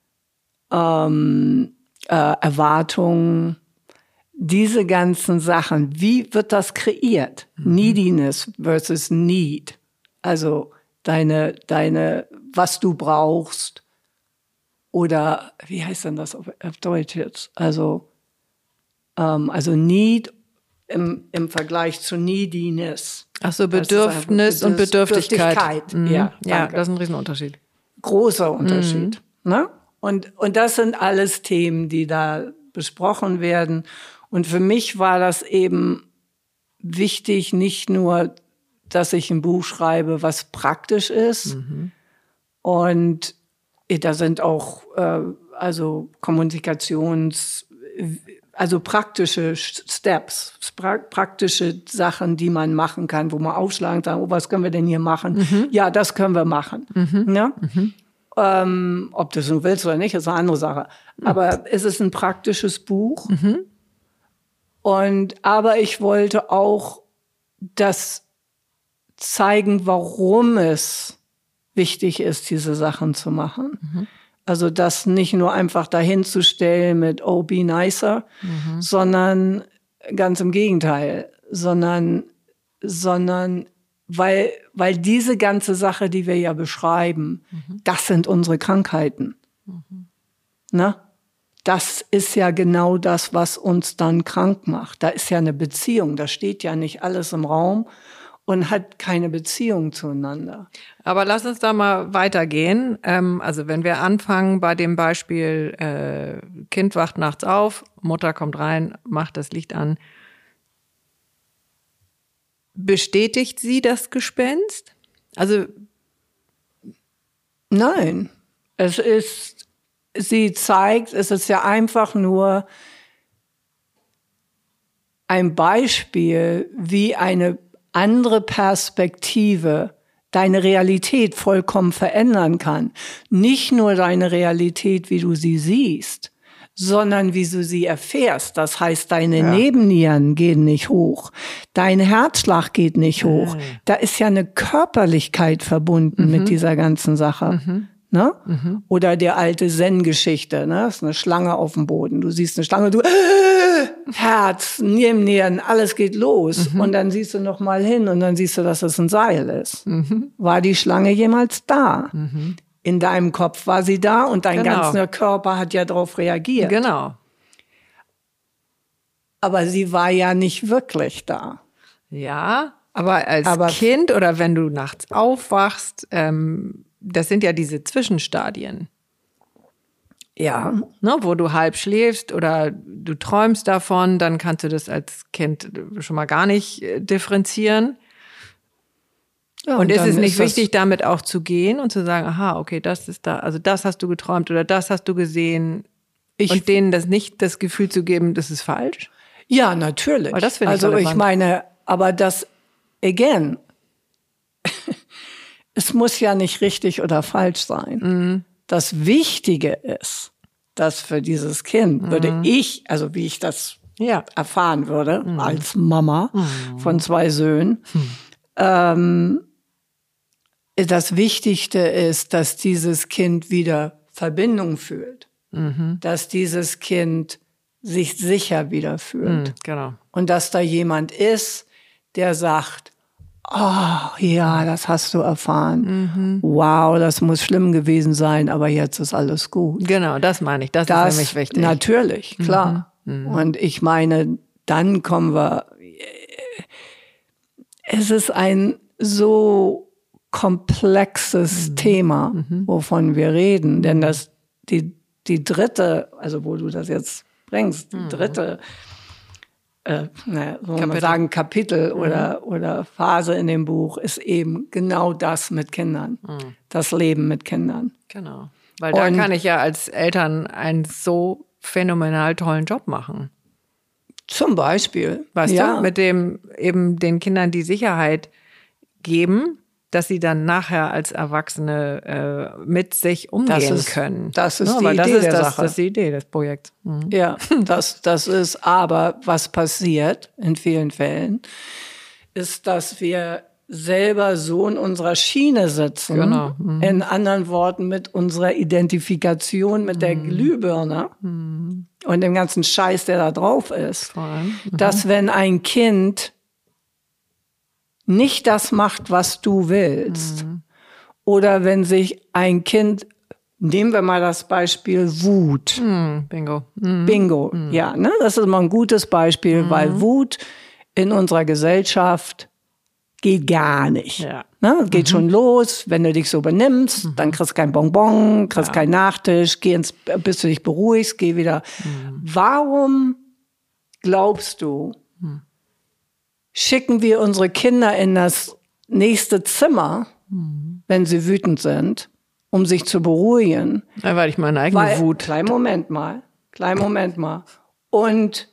Erwartungen, diese ganzen Sachen. Wie wird das kreiert? Neediness versus need. Also deine, was du brauchst. Oder, wie heißt denn das auf Deutsch jetzt? Also Need im Vergleich zu Neediness. Ach so, Bedürfnis und Bedürftigkeit. Ja, das ist ein Riesenunterschied. Großer Unterschied. Ne? Und das sind alles Themen, die da besprochen werden. Und für mich war das eben wichtig, nicht nur, dass ich ein Buch schreibe, was praktisch ist. Und da sind auch praktische Steps, praktische Sachen, die man machen kann, wo man aufschlagen und sagen, was können wir denn hier machen? Ja, das können wir machen. Ja? Ob du es nun willst oder nicht, ist eine andere Sache. Aber es ist ein praktisches Buch. Aber ich wollte auch das zeigen, warum es wichtig ist, diese Sachen zu machen. Also das nicht nur einfach dahin zu stellen mit oh, be nicer, sondern ganz im Gegenteil, sondern weil diese ganze Sache, die wir ja beschreiben, das sind unsere Krankheiten. Na? Das ist ja genau das, was uns dann krank macht. Da ist ja eine Beziehung, da steht ja nicht alles im Raum und hat keine Beziehung zueinander. Aber lass uns da mal weitergehen. Also wenn wir anfangen bei dem Beispiel, Kind wacht nachts auf, Mutter kommt rein, macht das Licht an. Bestätigt sie das Gespenst? Also nein, sie zeigt, es ist ja einfach nur ein Beispiel, wie eine andere Perspektive deine Realität vollkommen verändern kann. Nicht nur deine Realität, wie du sie siehst, sondern wie du sie erfährst. Das heißt, deine Nebennieren gehen nicht hoch, dein Herzschlag geht nicht hoch. Da ist ja eine Körperlichkeit verbunden mit dieser ganzen Sache. Ne? Oder der alte Zen-Geschichte, ne? Das ist eine Schlange auf dem Boden. Du siehst eine Schlange, du Herz, Nebennieren, alles geht los. Und dann siehst du noch mal hin und dann siehst du, dass es ein Seil ist. War die Schlange jemals da? In deinem Kopf war sie da und dein ganzer Körper hat ja darauf reagiert. Genau. Aber sie war ja nicht wirklich da. Ja, aber als Kind oder wenn du nachts aufwachst, das sind ja diese Zwischenstadien. Ja. Ne, wo du halb schläfst oder du träumst davon, dann kannst du das als Kind schon mal gar nicht differenzieren. Ja, und ist dann es nicht das- wichtig, damit auch zu gehen und zu sagen, aha, okay, das ist da, also das hast du geträumt oder das hast du gesehen und denen das nicht das Gefühl zu geben, das ist falsch? Ja, natürlich. Weil das finde ich also ich relevant. meine, aber das, again, es muss ja nicht richtig oder falsch sein. Mhm. Das Wichtige ist, dass für dieses Kind würde ich, also wie ich das Ja. erfahren würde, als Mama von 2 Söhnen, das Wichtigste ist, dass dieses Kind wieder Verbindung fühlt. Dass dieses Kind sich sicher wieder fühlt. Genau. Und dass da jemand ist, der sagt, oh ja, das hast du erfahren. Wow, das muss schlimm gewesen sein, aber jetzt ist alles gut. Genau, das meine ich. Das ist nämlich wichtig. Natürlich, klar. Und ich meine, dann kommen wir, es ist ein so komplexes Thema, wovon wir reden, denn die dritte, also wo du das jetzt bringst, die dritte, soll man sagen, Kapitel oder Phase in dem Buch ist eben genau das mit Kindern, das Leben mit Kindern. Genau. Weil da kann ich ja als Eltern einen so phänomenal tollen Job machen. Zum Beispiel. Weißt du, mit dem eben den Kindern die Sicherheit geben, dass sie dann nachher als Erwachsene mit sich umgehen können. Das ist die weil Idee der das Sache. ist die Idee des Projekts. Mhm. Ja, das ist aber, was passiert in vielen Fällen, ist, dass wir selber so in unserer Schiene sitzen. Genau. In anderen Worten mit unserer Identifikation mit der Glühbirne und dem ganzen Scheiß, der da drauf ist. Vor allem. Dass wenn ein Kind nicht das macht, was du willst, oder wenn sich ein Kind, nehmen wir mal das Beispiel Wut. Bingo. Bingo, ja, ne? Das ist immer ein gutes Beispiel, weil Wut in unserer Gesellschaft geht gar nicht. Ja. Ne? Geht schon los, wenn du dich so benimmst, dann kriegst du kein Bonbon, kriegst keinen Nachtisch, bis du dich beruhigst, geh wieder. Warum glaubst du, schicken wir unsere Kinder in das nächste Zimmer, wenn sie wütend sind, um sich zu beruhigen? Ja, weil ich meine eigene Wut. Kleinen Moment mal. Und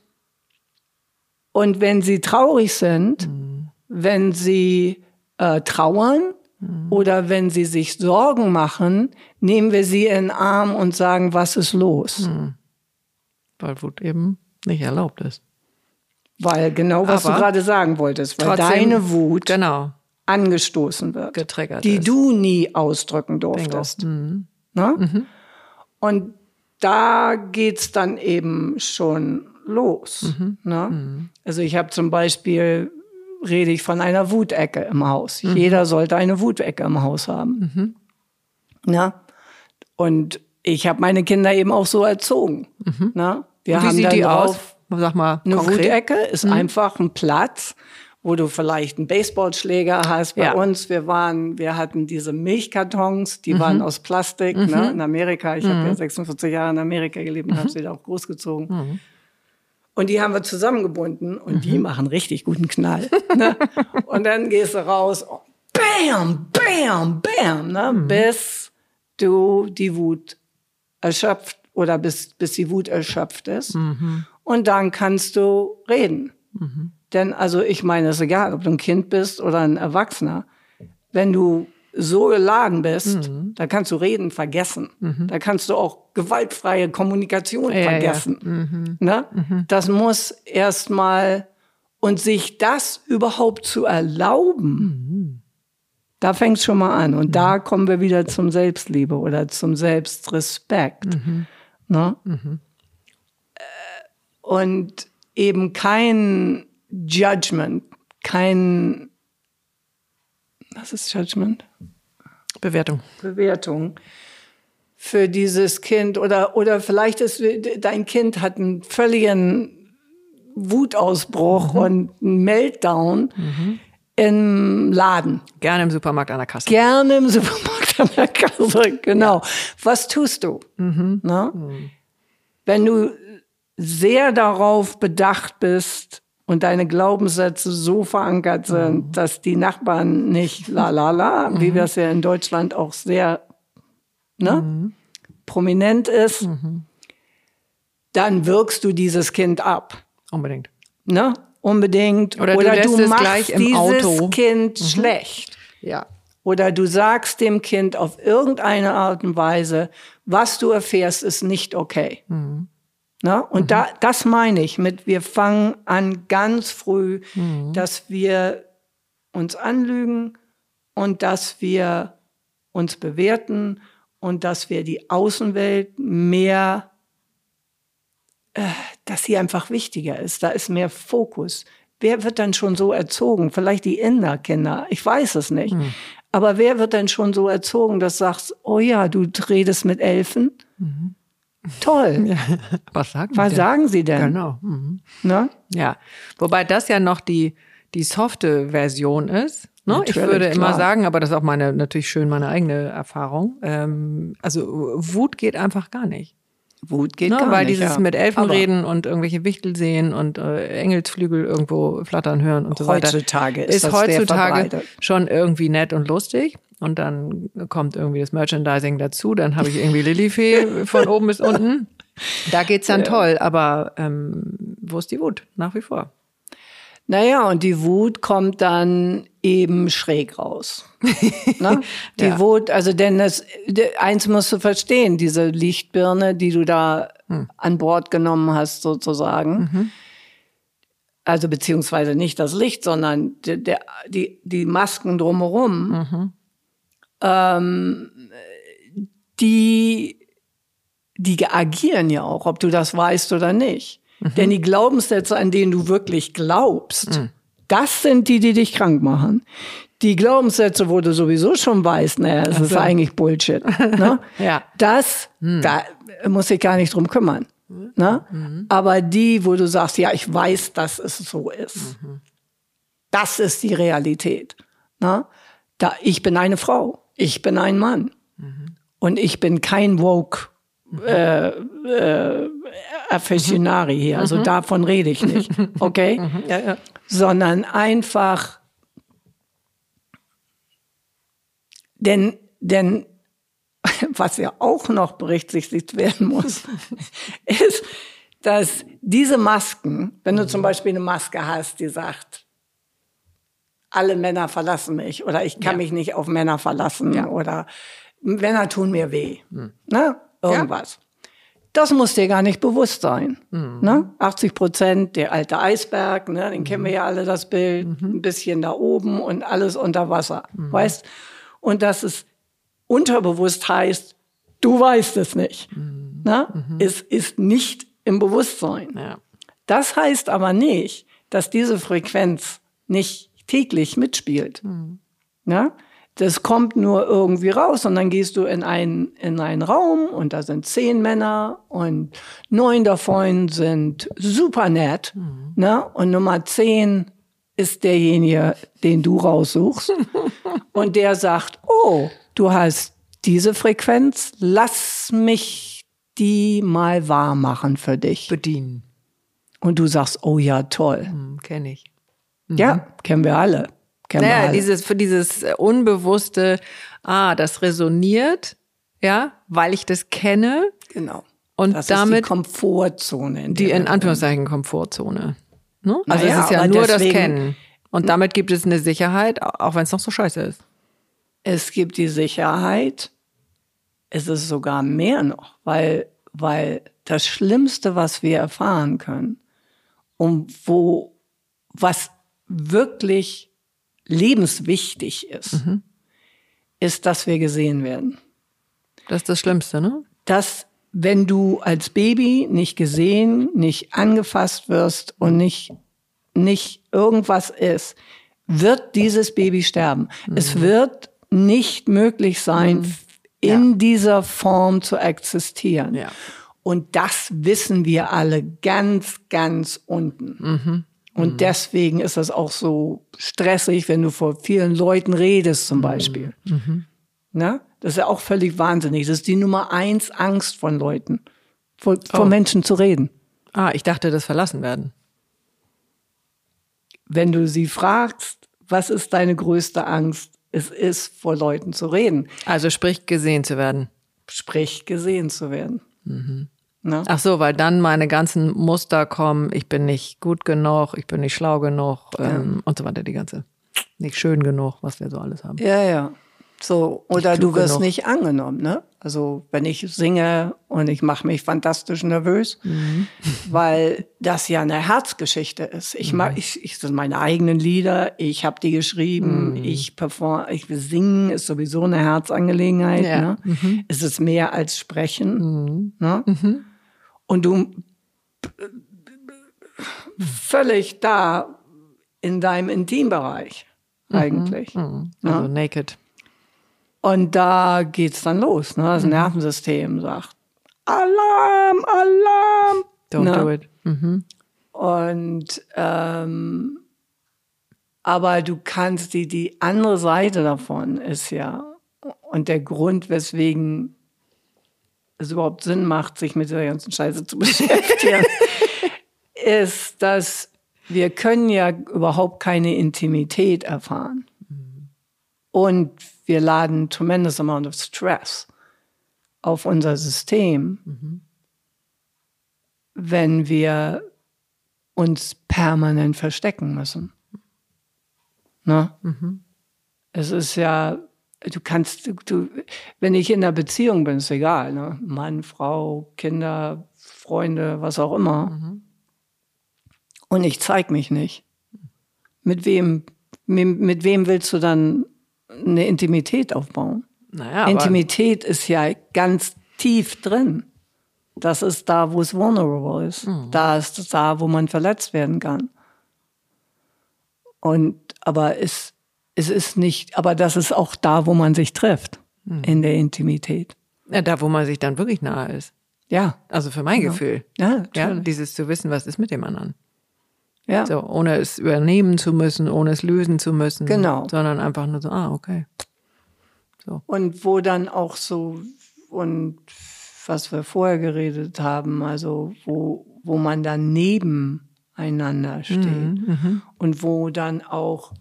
wenn sie traurig sind, wenn sie trauern oder wenn sie sich Sorgen machen, nehmen wir sie in den Arm und sagen, was ist los? Weil Wut eben nicht erlaubt ist. Weil genau, was du gerade sagen wolltest, weil deine Wut angestoßen wird, getriggert die ist. du nie ausdrücken durftest. Ne? Und da geht's dann eben schon los. Ne? Also ich habe zum Beispiel, rede ich von einer Wutecke im Haus. Jeder sollte eine Wutecke im Haus haben. Ne? Und ich habe meine Kinder eben auch so erzogen. Ne? Wir Wie haben sieht dann die drauf, aus? Sag mal, eine konkret. Wutecke ist einfach ein Platz, wo du vielleicht einen Baseballschläger hast. Bei uns, wir hatten diese Milchkartons, die waren aus Plastik, ne, in Amerika. Ich habe ja 46 Jahre in Amerika gelebt und habe sie da auch großgezogen. Und die haben wir zusammengebunden und die machen richtig guten Knall. Ne? Und dann gehst du raus, bam, bam, bam, ne? Bis du die Wut erschöpft oder bis die Wut erschöpft ist. Und dann kannst du reden. Denn also ich meine, es ist egal, ob du ein Kind bist oder ein Erwachsener. Wenn du so geladen bist, da kannst du reden vergessen. Da kannst du auch gewaltfreie Kommunikation vergessen. Ne? Das muss erstmal, und sich das überhaupt zu erlauben, da fängt es schon mal an. Und da kommen wir wieder zum Selbstliebe oder zum Selbstrespekt. Ne? Und eben kein Judgment, was ist Judgment? Bewertung für dieses Kind oder vielleicht ist dein Kind hat einen völligen Wutausbruch und einen Meltdown im Laden. Gerne im Supermarkt an der Kasse. Gerne im Supermarkt Also, genau. Was tust du? Na? Wenn du sehr darauf bedacht bist und deine Glaubenssätze so verankert sind, dass die Nachbarn nicht wie wir es ja in Deutschland auch sehr prominent ist, dann wirkst du dieses Kind ab. Unbedingt. Ne? Unbedingt. Oder du machst gleich im dieses Auto. Kind schlecht. Ja. Oder du sagst dem Kind auf irgendeine Art und Weise, was du erfährst, ist nicht okay. Na? Und das meine ich mit, wir fangen an ganz früh, dass wir uns anlügen und dass wir uns bewerten und dass wir die Außenwelt mehr, dass sie einfach wichtiger ist. Da ist mehr Fokus. Wer wird dann schon so erzogen? Vielleicht die Inderkinder, ich weiß es nicht. Aber wer wird denn schon so erzogen, dass du sagst, oh ja, du redest mit Elfen? Toll. Ja. Was sagen sie denn? Genau. Ne? Ja. Wobei das ja noch die softe Version ist. Ne? Natürlich, Ich würde immer klar. sagen, aber das ist auch natürlich schön meine eigene Erfahrung. Also Wut geht einfach gar nicht. Wut geht gar weil nicht. dieses mit Elfen reden und irgendwelche Wichtel sehen und Engelsflügel irgendwo flattern hören und so weiter. Heutzutage ist das heutzutage sehr verbreitet. schon irgendwie nett und lustig. Und dann kommt irgendwie das Merchandising dazu. Dann habe ich irgendwie Lilifee von oben bis unten. Da geht's dann toll. Aber wo ist die Wut? Nach wie vor. Naja, und die Wut kommt dann eben schräg raus. Ne? Die Wut, also eins musst du verstehen, diese Lichtbirne, die du da an Bord genommen hast sozusagen, also beziehungsweise nicht das Licht, sondern die Masken drumherum, die agieren ja auch, ob du das weißt oder nicht. Denn die Glaubenssätze, an denen du wirklich glaubst, das sind die dich krank machen. Die Glaubenssätze, wo du sowieso schon weißt, naja, das ist eigentlich Bullshit. Ne? Ja. Da muss ich gar nicht drum kümmern. Ne? Aber die, wo du sagst, ja, ich weiß, dass es so ist. Das ist die Realität. Ne? Ich bin eine Frau. Ich bin ein Mann. Und ich bin kein Woke Afficionari hier, also davon rede ich nicht, okay? Ja. Sondern einfach, denn was ja auch noch berücksichtigt werden muss, ist, dass diese Masken, wenn du zum Beispiel eine Maske hast, die sagt, alle Männer verlassen mich oder ich kann mich nicht auf Männer verlassen oder Männer tun mir weh, ne? Irgendwas. Das muss dir gar nicht bewusst sein. Ne? 80%, der alte Eisberg, ne? Den kennen wir ja alle, das Bild, ein bisschen da oben und alles unter Wasser, weißt? Und dass es unterbewusst heißt, du weißt es nicht. Ne? Es ist nicht im Bewusstsein. Ja. Das heißt aber nicht, dass diese Frequenz nicht täglich mitspielt. Ne? Das kommt nur irgendwie raus und dann gehst du in einen Raum und da sind 10 Männer und 9 davon sind super nett. Ne? Und Nummer 10 ist derjenige, den du raussuchst. Und der sagt, oh, du hast diese Frequenz, lass mich die mal wahr machen für dich. Bedienen. Und du sagst, oh ja, toll. Kenne ich. Ja, kennen wir alle. Naja, dieses Unbewusste, das resoniert, ja, weil ich das kenne. Genau. Und das damit ist die Komfortzone. Die in Anführungszeichen Komfortzone. Ne? Also naja, es ist ja aber nur deswegen, das Kennen. Und damit gibt es eine Sicherheit, auch wenn es noch so scheiße ist. Es gibt die Sicherheit, es ist sogar mehr noch, weil das Schlimmste, was wir erfahren können, was wirklich lebenswichtig ist, ist, dass wir gesehen werden. Das ist das Schlimmste, ne? Dass, wenn du als Baby nicht gesehen, nicht angefasst wirst und nicht irgendwas ist, wird dieses Baby sterben. Es wird nicht möglich sein, in dieser Form zu existieren. Ja. Und das wissen wir alle ganz, ganz unten. Und deswegen ist das auch so stressig, wenn du vor vielen Leuten redest zum Beispiel. Ne? Das ist ja auch völlig wahnsinnig. Das ist die Nummer 1 Angst von Leuten, vor Menschen zu reden. Ah, ich dachte, das verlassen werden. Wenn du sie fragst, was ist deine größte Angst? Es ist, vor Leuten zu reden. Also sprich, gesehen zu werden. Sprich, gesehen zu werden. Ne? Ach so, weil dann meine ganzen Muster kommen, ich bin nicht gut genug, ich bin nicht schlau genug und so weiter, die ganze, nicht schön genug, was wir so alles haben. Ja. So, oder du wirst genug. nicht angenommen, ne? Also, wenn ich singe und ich mache mich fantastisch nervös, weil das ja eine Herzgeschichte ist. Ich das sind meine eigenen Lieder, ich habe die geschrieben, ich singen ist sowieso eine Herzangelegenheit, Ja. ne? Es ist mehr als sprechen, ne? Und du völlig da in deinem Intimbereich eigentlich. Also ne? naked. Und da geht's dann los. Ne? Das Nervensystem sagt, Alarm, Alarm. Don't do it. Und aber du kannst die andere Seite davon ist ja, und der Grund, weswegen es überhaupt Sinn macht, sich mit dieser ganzen Scheiße zu beschäftigen, ist, dass wir können ja überhaupt keine Intimität erfahren. Und wir laden tremendous amount of stress auf unser System, wenn wir uns permanent verstecken müssen. Ne? Es ist ja, wenn ich in einer Beziehung bin, ist egal, ne? Mann, Frau, Kinder, Freunde, was auch immer. Und ich zeig mich nicht. Mit wem willst du dann eine Intimität aufbauen? Naja, Intimität ist ja ganz tief drin. Das ist da, wo es vulnerable ist. Da ist es da, wo man verletzt werden kann. Aber es ist nicht, aber das ist auch da, wo man sich trifft. In der Intimität. ja, da, wo man sich dann wirklich nahe ist. Ja. Also für mein Gefühl. Ja, Ja, natürlich. dieses zu wissen, was ist mit dem anderen. Ja. So, ohne es übernehmen zu müssen, ohne es lösen zu müssen. Genau. Sondern einfach nur so, okay. Und wo dann auch so, und was wir vorher geredet haben, also wo man dann nebeneinander steht und wo dann auch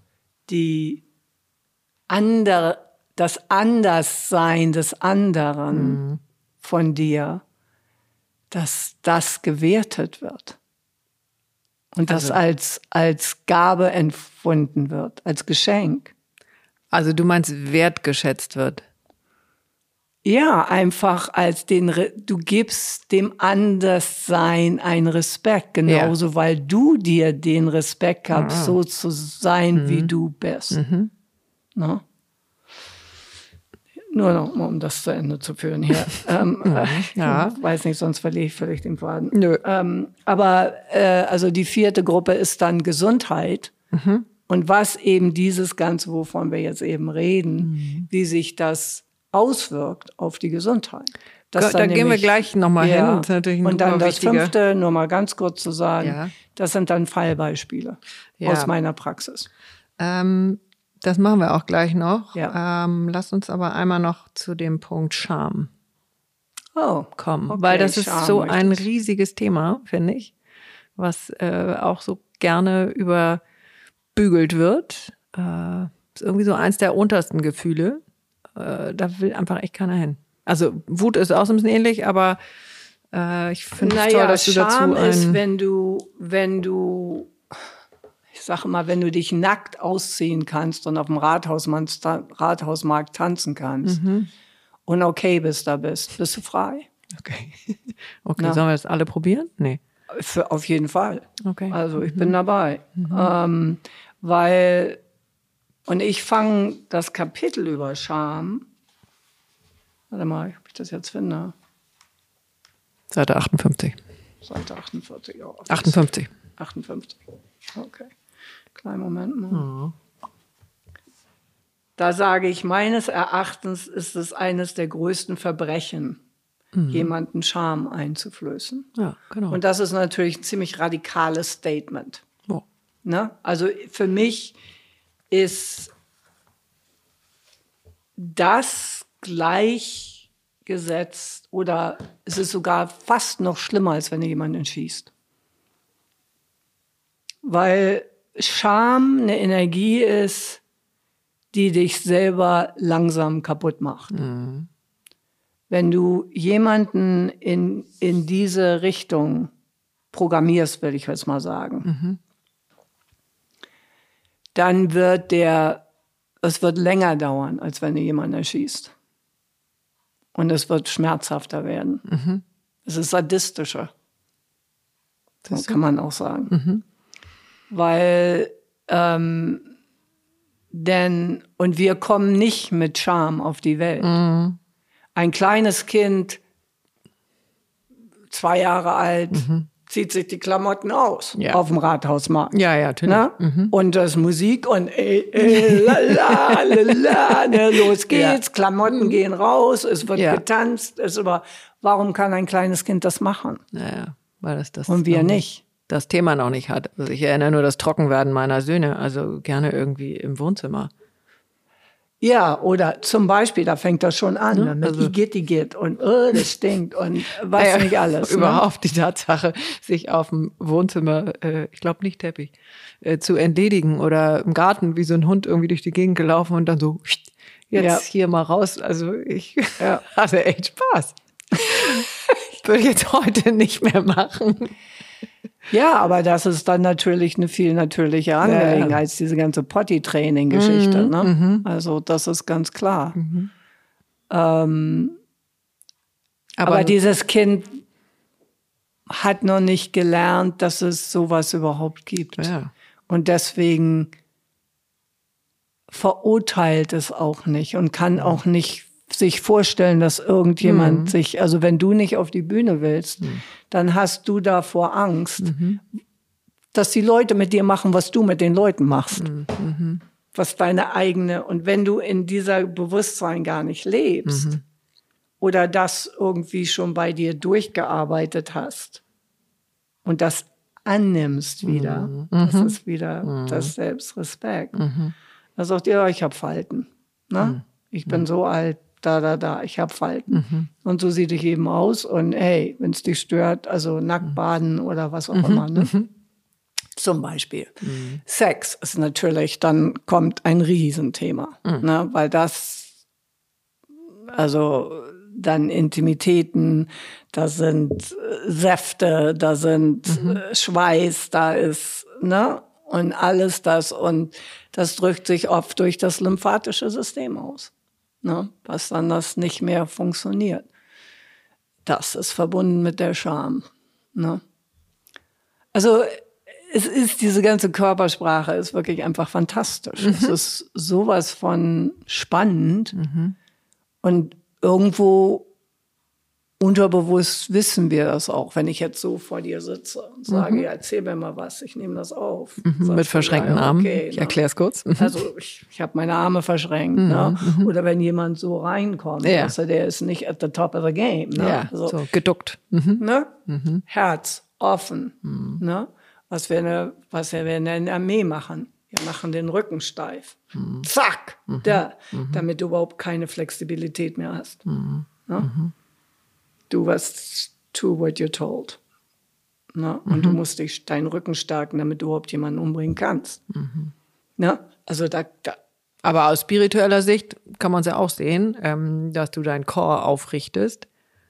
das Anderssein des anderen von dir, dass das gewertet wird. Und das als Gabe empfunden wird, als Geschenk. Also du meinst, wertgeschätzt wird. Ja, einfach du gibst dem Anderssein einen Respekt, genauso, weil du dir den Respekt gibst, so zu sein, wie du bist. Ne? Nur noch mal, um das zu Ende zu führen hier. Ja. Ich weiß nicht, sonst verliere ich völlig den Faden. Nö. Aber also die 4. Gruppe ist dann Gesundheit. Und was eben dieses Ganze, wovon wir jetzt eben reden, wie sich das auswirkt auf die Gesundheit. Da gehen wir gleich nochmal hin. Das ist natürlich ein und dann das wichtiger. 5., nur mal ganz kurz zu sagen, Ja. das sind dann Fallbeispiele aus meiner Praxis. Das machen wir auch gleich noch. Ja. Lass uns aber einmal noch zu dem Punkt Scham kommen. Okay, Weil das ist Scham so möchte ein ich. riesiges Thema, finde ich, was auch so gerne überbügelt wird. Ist irgendwie so eins der untersten Gefühle. Da will einfach echt keiner hin. Also Wut ist auch so ein bisschen ähnlich, aber ich finde es toll, dass du Scham dazu ist, wenn du, ich sage mal, wenn du dich nackt ausziehen kannst und auf dem Rathausmarkt tanzen kannst und okay bist du frei. Okay, sollen wir das alle probieren? Nee. Auf jeden Fall. Okay. Also ich bin dabei. Weil, und ich fange das Kapitel über Scham, warte mal, ob ich das jetzt finde. Seite 58. Seite 48, ja. 58. 58. Okay. Kleinen Moment mal. Da sage ich, meines Erachtens ist es eines der größten Verbrechen, jemanden Scham einzuflößen. Ja, genau. Und das ist natürlich ein ziemlich radikales Statement. Oh. Ne? Also für mich ist das gleichgesetzt oder es ist sogar fast noch schlimmer, als wenn du jemanden schießt. Weil Scham eine Energie ist, die dich selber langsam kaputt macht. Mhm. Wenn du jemanden in diese Richtung programmierst, will ich jetzt mal sagen, dann wird es wird länger dauern, als wenn du jemanden erschießt. Und es wird schmerzhafter werden. Mhm. Es ist sadistischer. Das kann man auch sagen. Mhm. Weil, und wir kommen nicht mit Scham auf die Welt. Mhm. Ein kleines Kind, 2 Jahre alt, zieht sich die Klamotten aus auf dem Rathausmarkt. Ja, natürlich. Und das Musik und los geht's, Klamotten gehen raus, es wird getanzt. Warum kann ein kleines Kind das machen? Naja, weil das und wir nicht. Das Thema noch nicht hat. Also ich erinnere nur das Trockenwerden meiner Söhne, also gerne irgendwie im Wohnzimmer. Ja, oder zum Beispiel, da fängt das schon an, ne? Mit Igitt und das stinkt und was nicht alles. Überhaupt die Tatsache, sich auf dem Wohnzimmer, ich glaube nicht Teppich, zu entledigen oder im Garten wie so ein Hund irgendwie durch die Gegend gelaufen und dann so, jetzt hier mal raus. Also ich hatte echt Spaß. Würde ich jetzt heute nicht mehr machen. Ja, aber das ist dann natürlich eine viel natürliche Angelegenheit als diese ganze Potty-Training-Geschichte. Ne? Also das ist ganz klar. Aber dieses Kind hat noch nicht gelernt, dass es sowas überhaupt gibt. Ja. Und deswegen verurteilt es auch nicht und kann auch nicht sich vorstellen, dass irgendjemand also wenn du nicht auf die Bühne willst, dann hast du davor Angst, dass die Leute mit dir machen, was du mit den Leuten machst. Was deine eigene, und wenn du in dieser Bewusstsein gar nicht lebst oder das irgendwie schon bei dir durchgearbeitet hast und das annimmst wieder, das ist wieder das Selbstrespekt. Da sagt ihr, ich habe Falten. Ne? Ich bin so alt, ich habe Falten. Und so sieht ich eben aus. Und hey, wenn es dich stört, also nackt baden oder was auch immer. Ne? Zum Beispiel. Sex ist natürlich, dann kommt ein Riesenthema. Ne? Weil das, also dann Intimitäten, da sind Säfte, da sind Schweiß, da ist, ne? Und alles das. Und das drückt sich oft durch das lymphatische System aus. Ne, was dann das nicht mehr funktioniert. Das ist verbunden mit der Scham. Ne? Also es ist, diese ganze Körpersprache ist wirklich einfach fantastisch. Es ist sowas von spannend und irgendwo unterbewusst wissen wir das auch. Wenn ich jetzt so vor dir sitze und sage, ja, erzähl mir mal was, ich nehme das auf. Mit verschränkten Armen. Okay, ich erkläre es kurz. Also ich habe meine Arme verschränkt. Ne? Oder wenn jemand so reinkommt, also der ist nicht at the top of the game. Ne? Ja, also, so geduckt. Ne? Herz offen. Ne? Was wir in der Armee machen. Wir machen den Rücken steif. Zack! Damit du überhaupt keine Flexibilität mehr hast. Ne? Du wirst to what you're told. Ne? Und du musst deinen Rücken stärken, damit du überhaupt jemanden umbringen kannst. Ne? Also Aber aus spiritueller Sicht kann man es ja auch sehen, dass du deinen Core aufrichtest.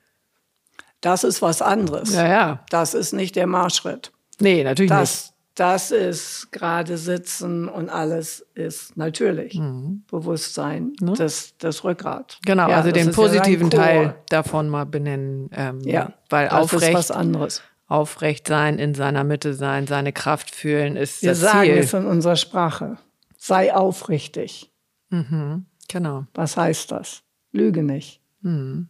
Das ist was anderes. Ja. Das ist nicht der Marschritt. Nee, natürlich nicht. Das ist gerade Sitzen und alles ist natürlich Bewusstsein, das Rückgrat. Genau, also den positiven Teil davon mal benennen. Weil das ist was anderes. Aufrecht sein, in seiner Mitte sein, seine Kraft fühlen ist Wir das Ziel. Wir sagen es in unserer Sprache. Sei aufrichtig. Genau. Was heißt das? Lüge nicht. Ne?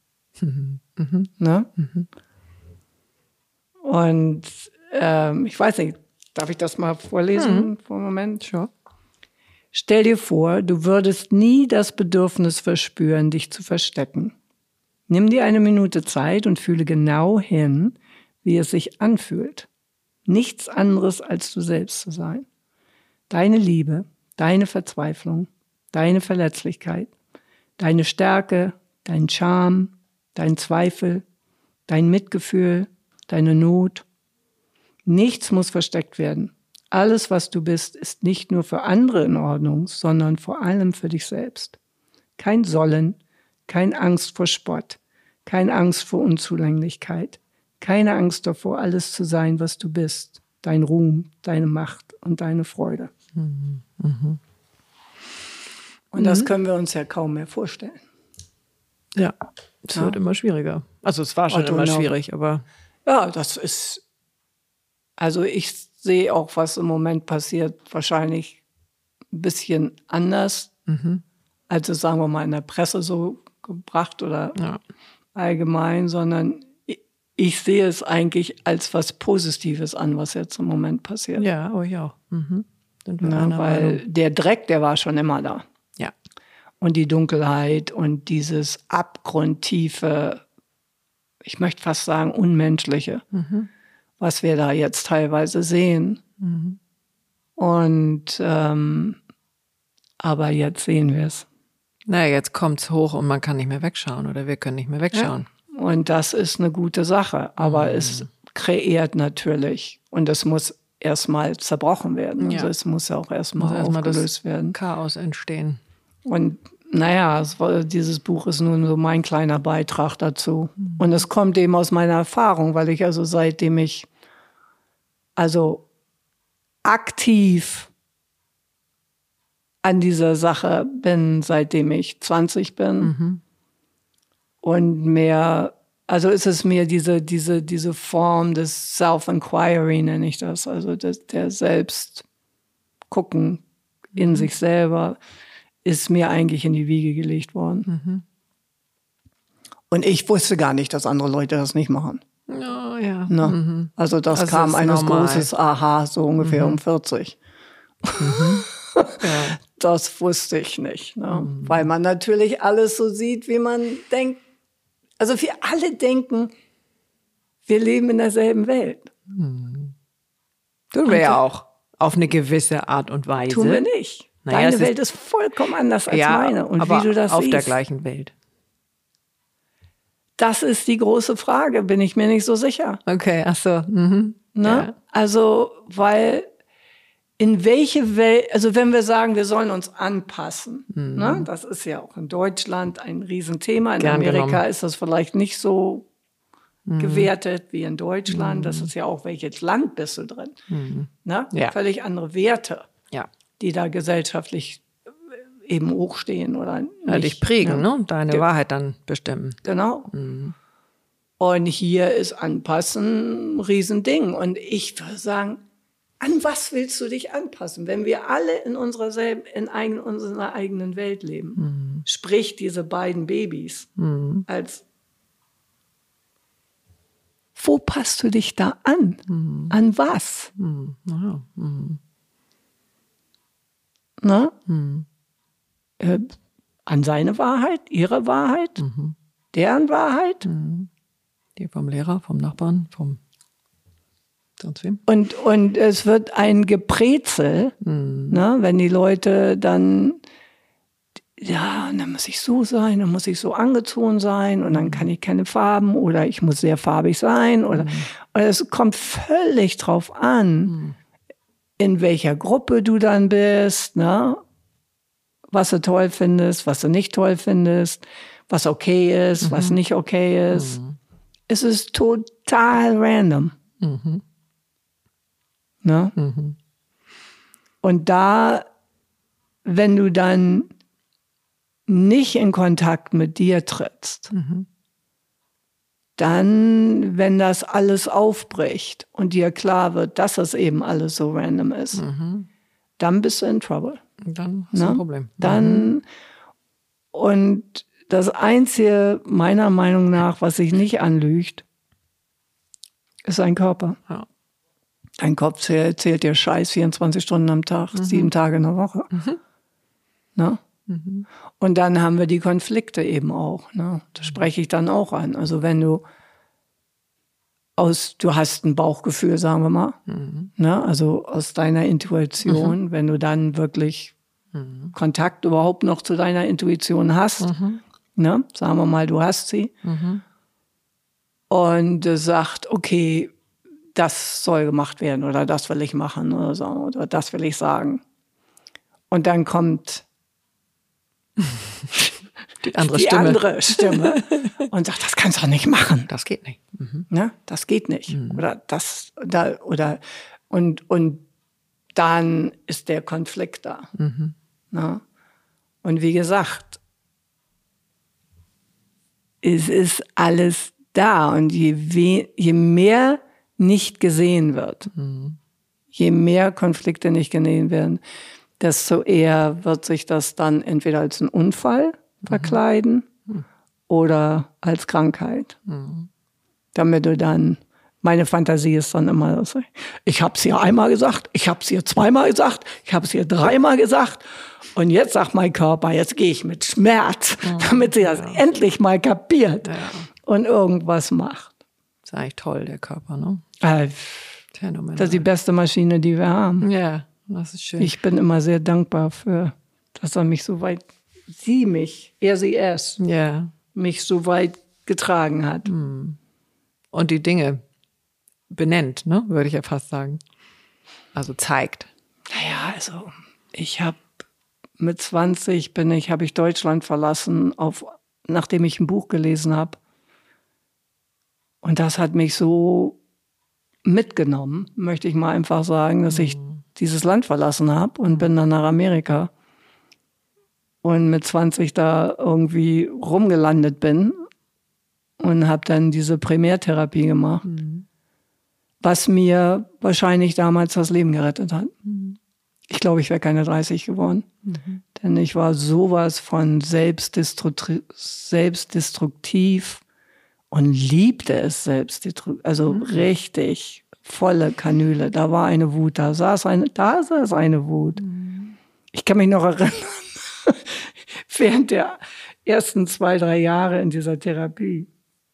Und ich weiß nicht, darf ich das mal vorlesen für einen Moment? Sure. Stell dir vor, du würdest nie das Bedürfnis verspüren, dich zu verstecken. Nimm dir 1 Minute Zeit und fühle genau hin, wie es sich anfühlt. Nichts anderes als du selbst zu sein. Deine Liebe, deine Verzweiflung, deine Verletzlichkeit, deine Stärke, dein Charme, dein Zweifel, dein Mitgefühl, deine Not. Nichts muss versteckt werden. Alles, was du bist, ist nicht nur für andere in Ordnung, sondern vor allem für dich selbst. Kein Sollen, keine Angst vor Spott, keine Angst vor Unzulänglichkeit, keine Angst davor, alles zu sein, was du bist. Dein Ruhm, deine Macht und deine Freude. Mhm. Mhm. Und das können wir uns ja kaum mehr vorstellen. Ja, es wird immer schwieriger. Also es war schon immer schwierig, aber... Ja, das ist... Also ich sehe auch, was im Moment passiert, wahrscheinlich ein bisschen anders, als es, sagen wir mal, in der Presse so gebracht oder allgemein, sondern ich sehe es eigentlich als was Positives an, was jetzt im Moment passiert. Ja, oh ja. Mhm. Weil der Dreck, der war schon immer da. Ja. Und die Dunkelheit und dieses abgrundtiefe, ich möchte fast sagen unmenschliche, was wir da jetzt teilweise sehen. Mhm. Und aber jetzt sehen wir es. Naja, jetzt kommt's hoch und man kann nicht mehr wegschauen oder wir können nicht mehr wegschauen. Ja. Und das ist eine gute Sache, aber es kreiert natürlich und es muss erstmal zerbrochen werden. Also es muss ja auch erstmal aufgelöst werden. Chaos entstehen. Und naja, dieses Buch ist nun so mein kleiner Beitrag dazu. Und es kommt eben aus meiner Erfahrung, weil ich also seitdem ich also aktiv an dieser Sache bin, seitdem ich 20 bin. Und mehr, also ist es mir diese Form des Self-Inquiry, nenne ich das, also der Selbstgucken in sich selber, ist mir eigentlich in die Wiege gelegt worden. Und ich wusste gar nicht, dass andere Leute das nicht machen. Oh, ja. Ne? Also das kam eines großes Aha, so ungefähr um 40. Ja. Das wusste ich nicht, ne? Weil man natürlich alles so sieht, wie man denkt. Also wir alle denken, wir leben in derselben Welt. Tun wir ja auch, auf eine gewisse Art und Weise. Tun wir nicht. Deine Welt ist vollkommen anders als meine. Und aber wie du das auf siehst, der gleichen Welt. Das ist die große Frage, bin ich mir nicht so sicher. Okay, ach so. Ne? Ja. Also, weil in welche Welt, also wenn wir sagen, wir sollen uns anpassen, ne? Das ist ja auch in Deutschland ein Riesenthema. In Amerika ist das vielleicht nicht so gewertet wie in Deutschland. Das ist ja auch, welches Land bist du drin? Ne? Ja. Völlig andere Werte, die da gesellschaftlich eben hochstehen oder nicht. Ja, dich prägen, ne? Deine Wahrheit dann bestimmen. Genau. Und hier ist Anpassen ein Riesending. Und ich würde sagen, an was willst du dich anpassen, wenn wir alle in unserer eigenen Welt leben? Sprich, diese beiden Babys. Wo passt du dich da an? An was? Na? An seine Wahrheit, ihre Wahrheit, deren Wahrheit. Die vom Lehrer, vom Nachbarn, vom sonst wem. Und es wird ein Geprätzel, ne, wenn die Leute dann, ja, dann muss ich so sein, dann muss ich so angezogen sein und dann kann ich keine Farben oder ich muss sehr farbig sein. Oder es kommt völlig drauf an, in welcher Gruppe du dann bist, ne? Was du toll findest, was du nicht toll findest, was okay ist, was nicht okay ist. Es ist total random. Ne? Und da, wenn du dann nicht in Kontakt mit dir trittst, dann, wenn das alles aufbricht und dir klar wird, dass das eben alles so random ist, dann bist du in Trouble. Dann hast du ein Problem. Dann, und das Einzige, meiner Meinung nach, was sich nicht anlügt, ist dein Körper. Ja. Dein Kopf zählt dir Scheiß 24 Stunden am Tag, 7 Tage in der Woche. Ne? Und dann haben wir die Konflikte eben auch. Ne? Das spreche ich dann auch an. Also wenn du hast ein Bauchgefühl, sagen wir mal, ne? Also aus deiner Intuition, wenn du dann wirklich Kontakt überhaupt noch zu deiner Intuition hast. Ne? Sagen wir mal, du hast sie. Und sagt, okay, das soll gemacht werden oder das will ich machen oder so oder das will ich sagen. Und dann kommt die andere Stimme und sagt, das kannst du nicht machen. Das geht nicht. Ne? Das geht nicht. Und dann ist der Konflikt da. Ne? Und wie gesagt, es ist alles da. Und je mehr nicht gesehen wird, je mehr Konflikte nicht gesehen werden, desto eher wird sich das dann entweder als einen Unfall verkleiden oder als Krankheit. Damit du dann, meine Fantasie ist dann immer, ich habe es ihr einmal gesagt, ich habe es ihr zweimal gesagt, ich habe es ihr dreimal gesagt und jetzt sagt mein Körper, jetzt gehe ich mit Schmerz, damit sie das endlich mal kapiert und irgendwas macht. Das ist eigentlich toll, der Körper, ne? Das ist die beste Maschine, die wir haben. Ja, das ist schön. Ich bin immer sehr dankbar für, dass er mich so weit, mich so weit getragen hat. Und die Dinge benennt, ne, würde ich ja fast sagen. Also zeigt. Naja, also ich habe mit 20 habe ich Deutschland verlassen, nachdem ich ein Buch gelesen habe. Und das hat mich so mitgenommen, möchte ich mal einfach sagen, dass ich dieses Land verlassen habe und bin dann nach Amerika und mit 20 da irgendwie rumgelandet bin und habe dann diese Primärtherapie gemacht, was mir wahrscheinlich damals das Leben gerettet hat. Ich glaube, ich wäre keine 30 geworden, denn ich war sowas von selbstdestruktiv und liebte es also richtig volle Kanüle. Da war eine Wut, da saß eine Wut. Ich kann mich noch erinnern, während der ersten 2-3 Jahre in dieser Therapie,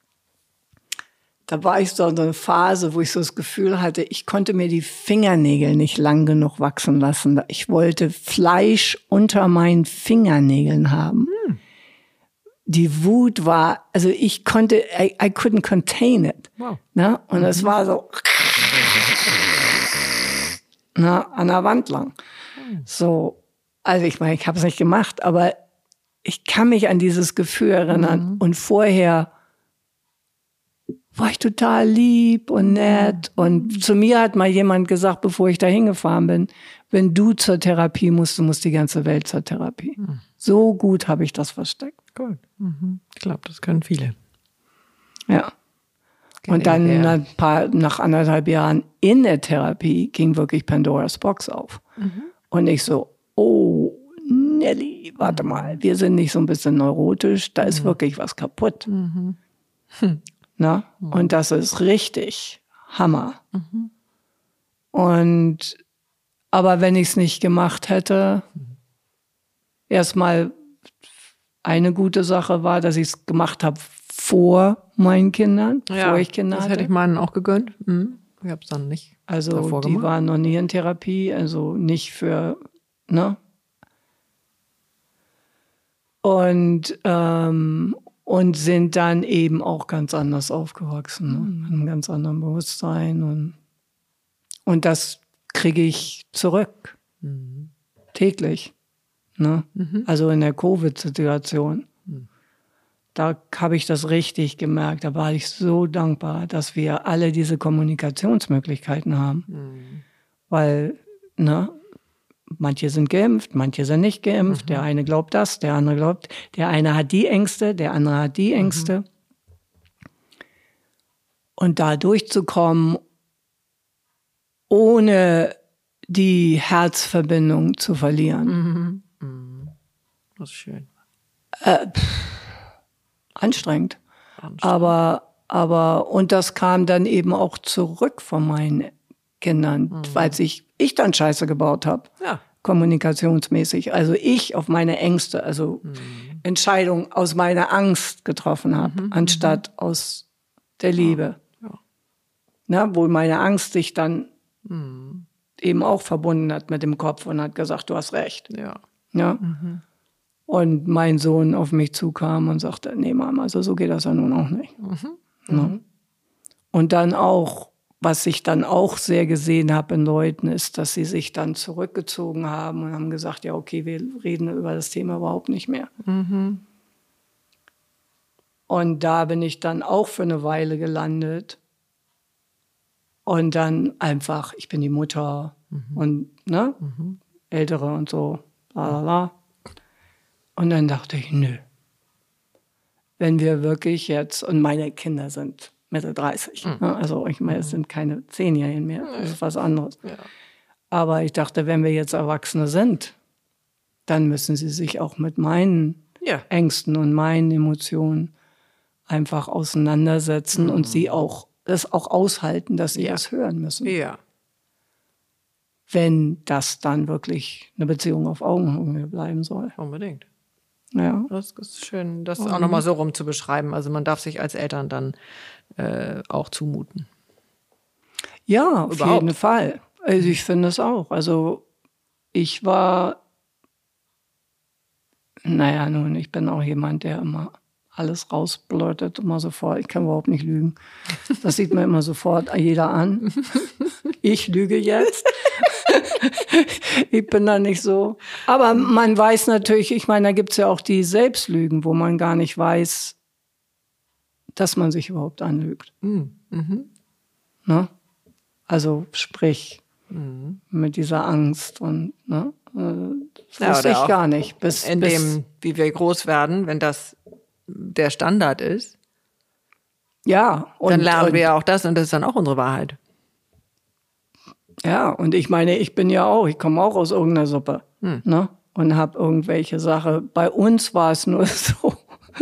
da war ich so in so einer Phase, wo ich so das Gefühl hatte, ich konnte mir die Fingernägel nicht lang genug wachsen lassen. Ich wollte Fleisch unter meinen Fingernägeln haben. Die Wut war, also ich konnte, I couldn't contain it. Wow. Ne? Und es war so an der Wand lang. So, also ich meine, ich habe es nicht gemacht, aber ich kann mich an dieses Gefühl erinnern. Und vorher war ich total lieb und nett. Und zu mir hat mal jemand gesagt, bevor ich da hingefahren bin, wenn du zur Therapie musst, du musst die ganze Welt zur Therapie. So gut habe ich das versteckt. Gut. Ich glaube, das können viele. Ja. Und dann nach 1,5 Jahren in der Therapie ging wirklich Pandoras Box auf. Und ich so, oh, Nelly, warte mal, wir sind nicht so ein bisschen neurotisch, da ist wirklich was kaputt. Na? Und das ist richtig Hammer. Aber wenn ich es nicht gemacht hätte, erstmal eine gute Sache war, dass ich es gemacht habe vor meinen Kindern, bevor ich Kinder hatte. Das hätte ich meinen auch gegönnt. Ich habe es dann nicht davor gemacht. Die waren noch nie in Therapie, also nicht für, ne? Und sind dann eben auch ganz anders aufgewachsen, ne? Mit einem ganz anderen Bewusstsein. Und das kriege ich zurück. Täglich. Ne? Also in der Covid-Situation. Da habe ich das richtig gemerkt. Da war ich so dankbar, dass wir alle diese Kommunikationsmöglichkeiten haben. Weil, ne, manche sind geimpft, manche sind nicht geimpft. Der eine glaubt das, der andere glaubt. Der eine hat die Ängste, der andere hat die Ängste. Und da durchzukommen, ohne die Herzverbindung zu verlieren. Das ist schön. Anstrengend. Aber, und das kam dann eben auch zurück von meinen Kindern, weil ich dann Scheiße gebaut habe. Ja. Kommunikationsmäßig. Also ich auf meine Ängste, also Entscheidungen aus meiner Angst getroffen habe, anstatt aus der Liebe. Ja. Na, wo meine Angst sich dann eben auch verbunden hat mit dem Kopf und hat gesagt, du hast recht. Ja. Ja. Und mein Sohn auf mich zukam und sagte, nee, Mama, also so geht das ja nun auch nicht. Ja. Und dann auch, was ich dann auch sehr gesehen habe in Leuten, ist, dass sie sich dann zurückgezogen haben und haben gesagt, ja, okay, wir reden über das Thema überhaupt nicht mehr. Und da bin ich dann auch für eine Weile gelandet. Und dann einfach, ich bin die Mutter und Ältere und so, bla bla bla. Und dann dachte ich, nö. Wenn wir wirklich jetzt, und meine Kinder sind Mitte 30, also ich meine, es sind keine 10-Jährigen mehr, das ist was anderes. Ja. Aber ich dachte, wenn wir jetzt Erwachsene sind, dann müssen sie sich auch mit meinen Ängsten und meinen Emotionen einfach auseinandersetzen und sie auch das auch aushalten, dass sie das hören müssen. Ja. Wenn das dann wirklich eine Beziehung auf Augenhöhe bleiben soll. Unbedingt. Ja. Das ist schön, das auch nochmal so rum zu beschreiben. Also man darf sich als Eltern dann auch zumuten. Ja, auf jeden Fall. Also ich finde es auch. Also ich war, ich bin auch jemand, der immer alles rausblurtet, immer sofort. Ich kann überhaupt nicht lügen. Das sieht mir immer sofort jeder an. Ich lüge jetzt. Ich bin da nicht so. Aber man weiß natürlich, ich meine, da gibt es ja auch die Selbstlügen, wo man gar nicht weiß, dass man sich überhaupt anlügt. Ne? Also sprich, mit dieser Angst und das wusste ich gar nicht. Bis dem, wie wir groß werden, wenn das der Standard ist, ja, dann lernen wir ja auch das und das ist dann auch unsere Wahrheit. Ja, und ich meine, ich bin ja auch, ich komme auch aus irgendeiner Suppe, ne? Und habe irgendwelche Sachen. Bei uns war es nur so,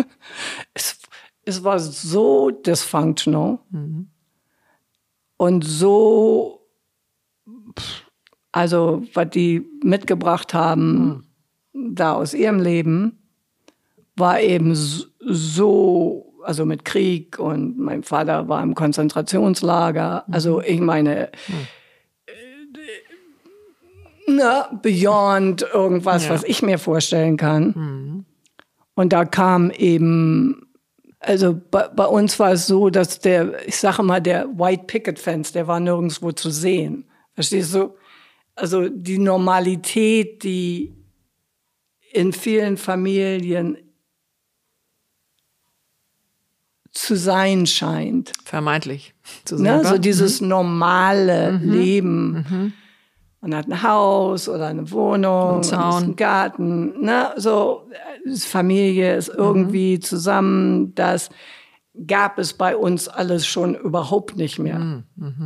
es war so dysfunctional und so, also was die mitgebracht haben, da aus ihrem Leben, war eben so, also mit Krieg und mein Vater war im Konzentrationslager. Also ich meine, beyond irgendwas, was ich mir vorstellen kann. Und da kam eben, also bei uns war es so, dass der White Picket Fence, der war nirgendwo zu sehen. Verstehst du? Also die Normalität, die in vielen Familien zu sein scheint. Vermeintlich zu sein. So dieses normale Leben. Man hat ein Haus oder eine Wohnung, einen Garten. So Familie ist irgendwie zusammen. Das gab es bei uns alles schon überhaupt nicht mehr.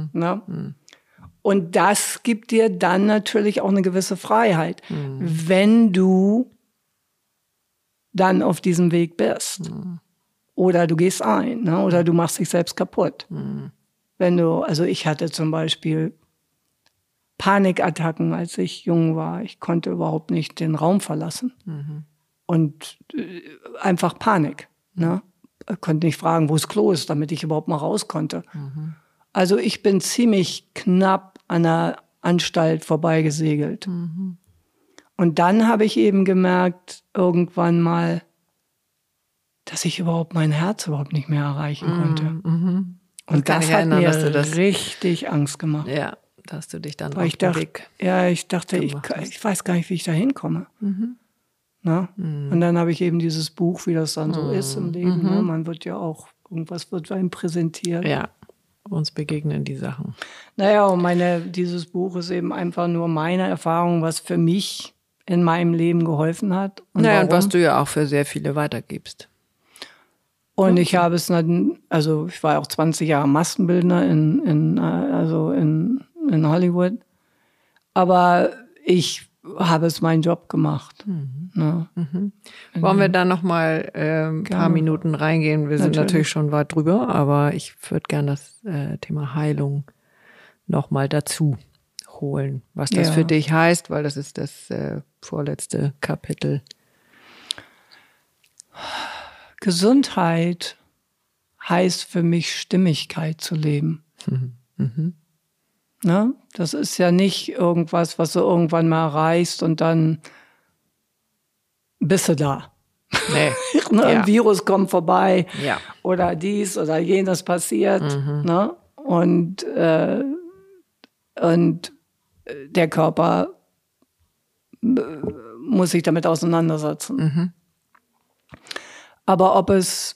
Und das gibt dir dann natürlich auch eine gewisse Freiheit, wenn du dann auf diesem Weg bist. Oder du gehst ein, oder du machst dich selbst kaputt. Wenn du, also ich hatte zum Beispiel Panikattacken, als ich jung war. Ich konnte überhaupt nicht den Raum verlassen. Und einfach Panik. Ich konnte nicht fragen, wo das Klo ist, damit ich überhaupt mal raus konnte. Also ich bin ziemlich knapp an der Anstalt vorbeigesegelt. Und dann habe ich eben gemerkt, irgendwann mal, dass ich überhaupt mein Herz überhaupt nicht mehr erreichen konnte. Und das hat mir richtig Angst gemacht. Ja, da hast du dich dann auf den Weg ich dachte, ich weiß gar nicht, wie ich da hinkomme. Und dann habe ich eben dieses Buch, wie das dann so ist im Leben. Man wird ja auch, irgendwas wird einem präsentiert. Ja, uns begegnen die Sachen. Naja, und dieses Buch ist eben einfach nur meine Erfahrung, was für mich in meinem Leben geholfen hat. Und was du ja auch für sehr viele weitergibst. Und ich habe es dann, also ich war auch 20 Jahre Maskenbildner in Hollywood. Aber ich habe es meinen Job gemacht. Wollen wir da noch mal ein paar Minuten reingehen? Wir sind natürlich schon weit drüber, aber ich würde gerne das Thema Heilung noch mal dazu holen, was das für dich heißt, weil das ist das vorletzte Kapitel. Gesundheit heißt für mich Stimmigkeit zu leben. Das ist ja nicht irgendwas, was du irgendwann mal erreichst und dann bist du da. Nee. Ein Virus kommt vorbei Ja. oder dies oder jenes passiert. Ne? Und der Körper muss sich damit auseinandersetzen. Aber ob es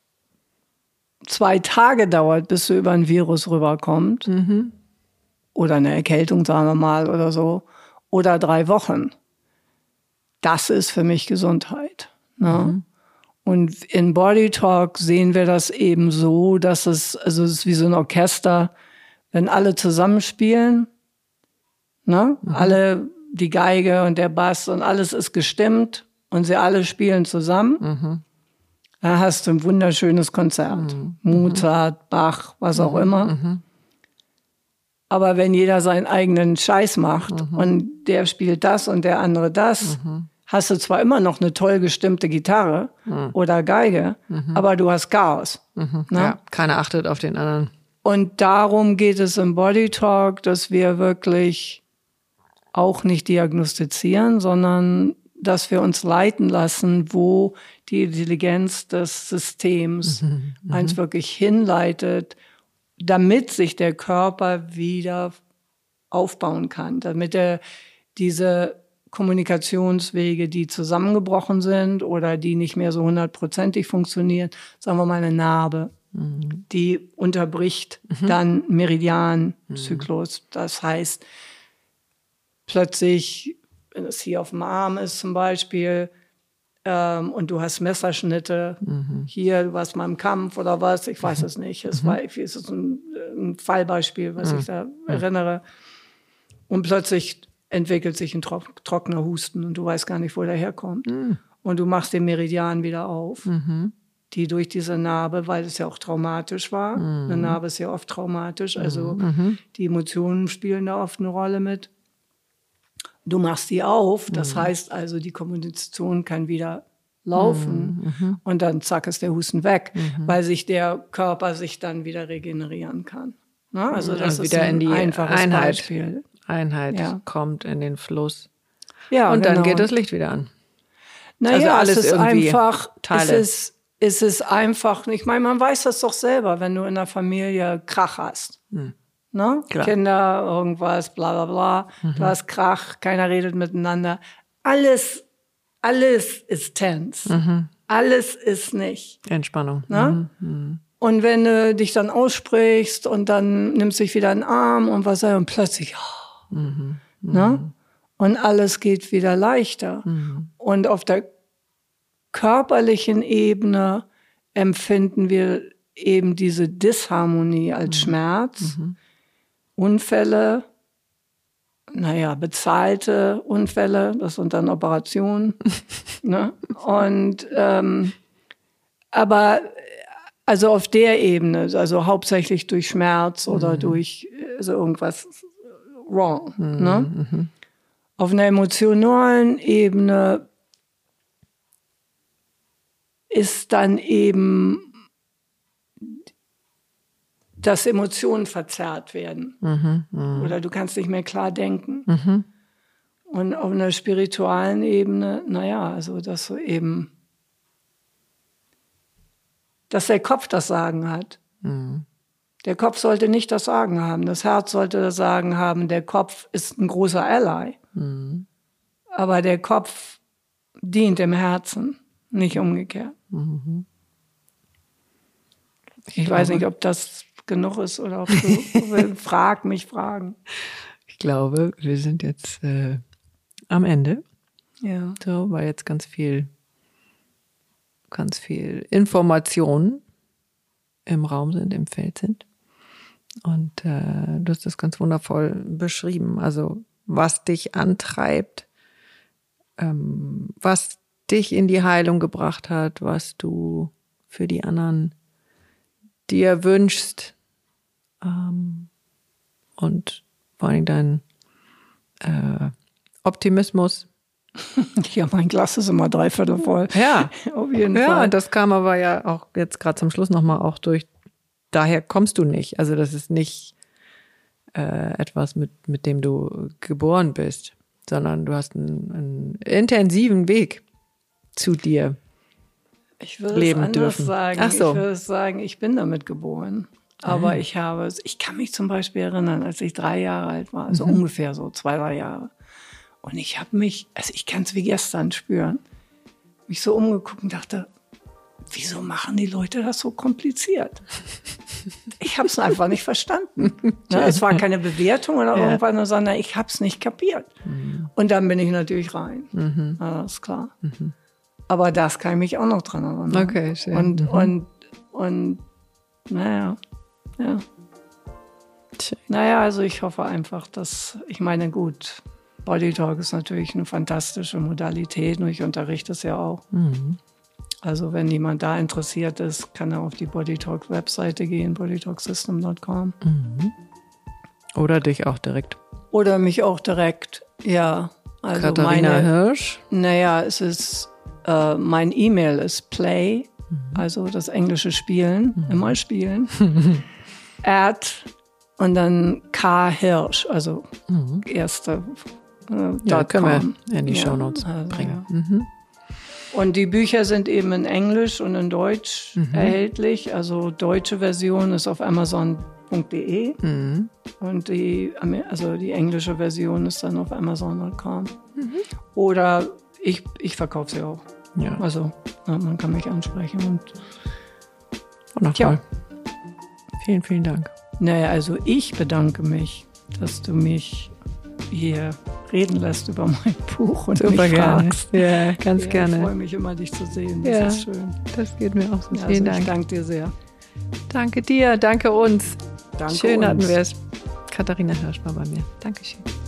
2 Tage dauert, bis du über ein Virus rüberkommt, oder eine Erkältung, sagen wir mal, oder so, oder 3 Wochen, das ist für mich Gesundheit. Ne? Und in Body Talk sehen wir das eben so, dass es ist wie so ein Orchester, wenn alle zusammenspielen, ne? Alle, die Geige und der Bass und alles ist gestimmt und sie alle spielen zusammen, dann hast du ein wunderschönes Konzert. Mozart, Bach, was auch immer. Aber wenn jeder seinen eigenen Scheiß macht und der spielt das und der andere das, hast du zwar immer noch eine toll gestimmte Gitarre oder Geige, aber du hast Chaos. Ne? Ja, keiner achtet auf den anderen. Und darum geht es im Body Talk, dass wir wirklich auch nicht diagnostizieren, sondern dass wir uns leiten lassen, wo die Intelligenz des Systems eins wirklich hinleitet, damit sich der Körper wieder aufbauen kann, damit er diese Kommunikationswege, die zusammengebrochen sind oder die nicht mehr so 100%ig funktionieren, sagen wir mal eine Narbe, die unterbricht dann Meridianzyklus. Das heißt, plötzlich, wenn es hier auf dem Arm ist zum Beispiel, und du hast Messerschnitte, hier, du warst mal im Kampf oder was, ich weiß es nicht. Es ist ein Fallbeispiel, was ich da erinnere. Und plötzlich entwickelt sich ein trockener Husten und du weißt gar nicht, wo der herkommt. Und du machst den Meridian wieder auf, die durch diese Narbe, weil es ja auch traumatisch war, eine Narbe ist ja oft traumatisch, also die Emotionen spielen da oft eine Rolle mit. Du machst die auf, das heißt also, die Kommunikation kann wieder laufen und dann zack ist der Husten weg, weil sich der Körper sich dann wieder regenerieren kann. Ne? Also das ist wieder ein in die einfaches Beispiel. Einheit kommt in den Fluss. Ja, und dann genau. geht das Licht wieder an. Naja, also alles es ist irgendwie einfach, Teile. es ist einfach, ich meine, man weiß das doch selber, wenn du in der Familie Krach hast. Ne? Kinder, irgendwas, bla bla bla. Du hast Krach, keiner redet miteinander. Alles ist tense. Alles ist nicht. Entspannung. Ne? Und wenn du dich dann aussprichst und dann nimmst du dich wieder in den Arm und was und plötzlich, ne? Und alles geht wieder leichter. Und auf der körperlichen Ebene empfinden wir eben diese Disharmonie als Schmerz. Unfälle, bezahlte Unfälle, das sind dann Operationen. Ne? Und aber also auf der Ebene, also hauptsächlich durch Schmerz oder durch irgendwas wrong. Ne? Auf einer emotionalen Ebene ist dann eben, dass Emotionen verzerrt werden. Oder du kannst nicht mehr klar denken. Und auf einer spiritualen Ebene, also dass du eben, dass der Kopf das Sagen hat. Der Kopf sollte nicht das Sagen haben. Das Herz sollte das Sagen haben. Der Kopf ist ein großer Ally. Aber der Kopf dient dem Herzen, nicht umgekehrt. Ich weiß nicht, ob das genug ist oder ob du fragen. Ich glaube, wir sind jetzt am Ende. Ja. So, weil jetzt ganz viel Informationen im Raum sind, im Feld sind. Und du hast das ganz wundervoll beschrieben. Also was dich antreibt, was dich in die Heilung gebracht hat, was du für die anderen dir wünschst, und vor allem dein Optimismus. Ja, mein Glas ist immer 3/4 voll. Ja, auf jeden Fall. Ja, das kam aber ja auch jetzt gerade zum Schluss nochmal auch durch. Daher kommst du nicht. Also das ist nicht etwas, mit dem du geboren bist, sondern du hast einen intensiven Weg zu dir Ich würde leben es anders dürfen? sagen. Ach so. Ich würde sagen, ich bin damit geboren. Aber ich kann mich zum Beispiel erinnern, als ich 3 Jahre alt war, also ungefähr so 2, 3 Jahre. Und ich habe mich, also ich kann es wie gestern spüren, mich so umgeguckt und dachte, wieso machen die Leute das so kompliziert? Ich habe es einfach nicht verstanden. Ne? Es war keine Bewertung oder irgendwas, sondern ich habe es nicht kapiert. Und dann bin ich natürlich rein. Ja, das ist klar. Aber das kann ich mich auch noch dran erinnern. Okay, schön. Und naja, ja. Schön. Naja, also ich hoffe einfach, ich meine, gut, Body Talk ist natürlich eine fantastische Modalität und ich unterrichte es ja auch. Also wenn jemand da interessiert ist, kann er auf die Body Talk Webseite gehen, bodytalksystem.com. Oder dich auch direkt. Oder mich auch direkt, ja. Also Katharina Hirsch. Naja, es ist, mein E-Mail ist play, also das englische Spielen, immer spielen, und dann K. Hirsch, also erste. Ja, können wir in die Shownotes bringen. Ja. Und die Bücher sind eben in Englisch und in Deutsch erhältlich. Also deutsche Version ist auf amazon.de und die englische Version ist dann auf amazon.com. Oder ich verkaufe sie auch. Ja. Also man kann mich ansprechen. Und wundervoll. Vielen, vielen Dank. Naja, also ich bedanke mich, dass du mich hier reden lässt über mein Buch und super mich gerne. fragst. Ja, ganz gerne. Ich freue mich immer, dich zu sehen. Das ist schön. Das geht mir auch so. Also Vielen Dank. Ich danke dir sehr. Danke dir, danke uns. Danke Schön uns. hatten wir es. Katharina Hirsch war bei mir. Dankeschön.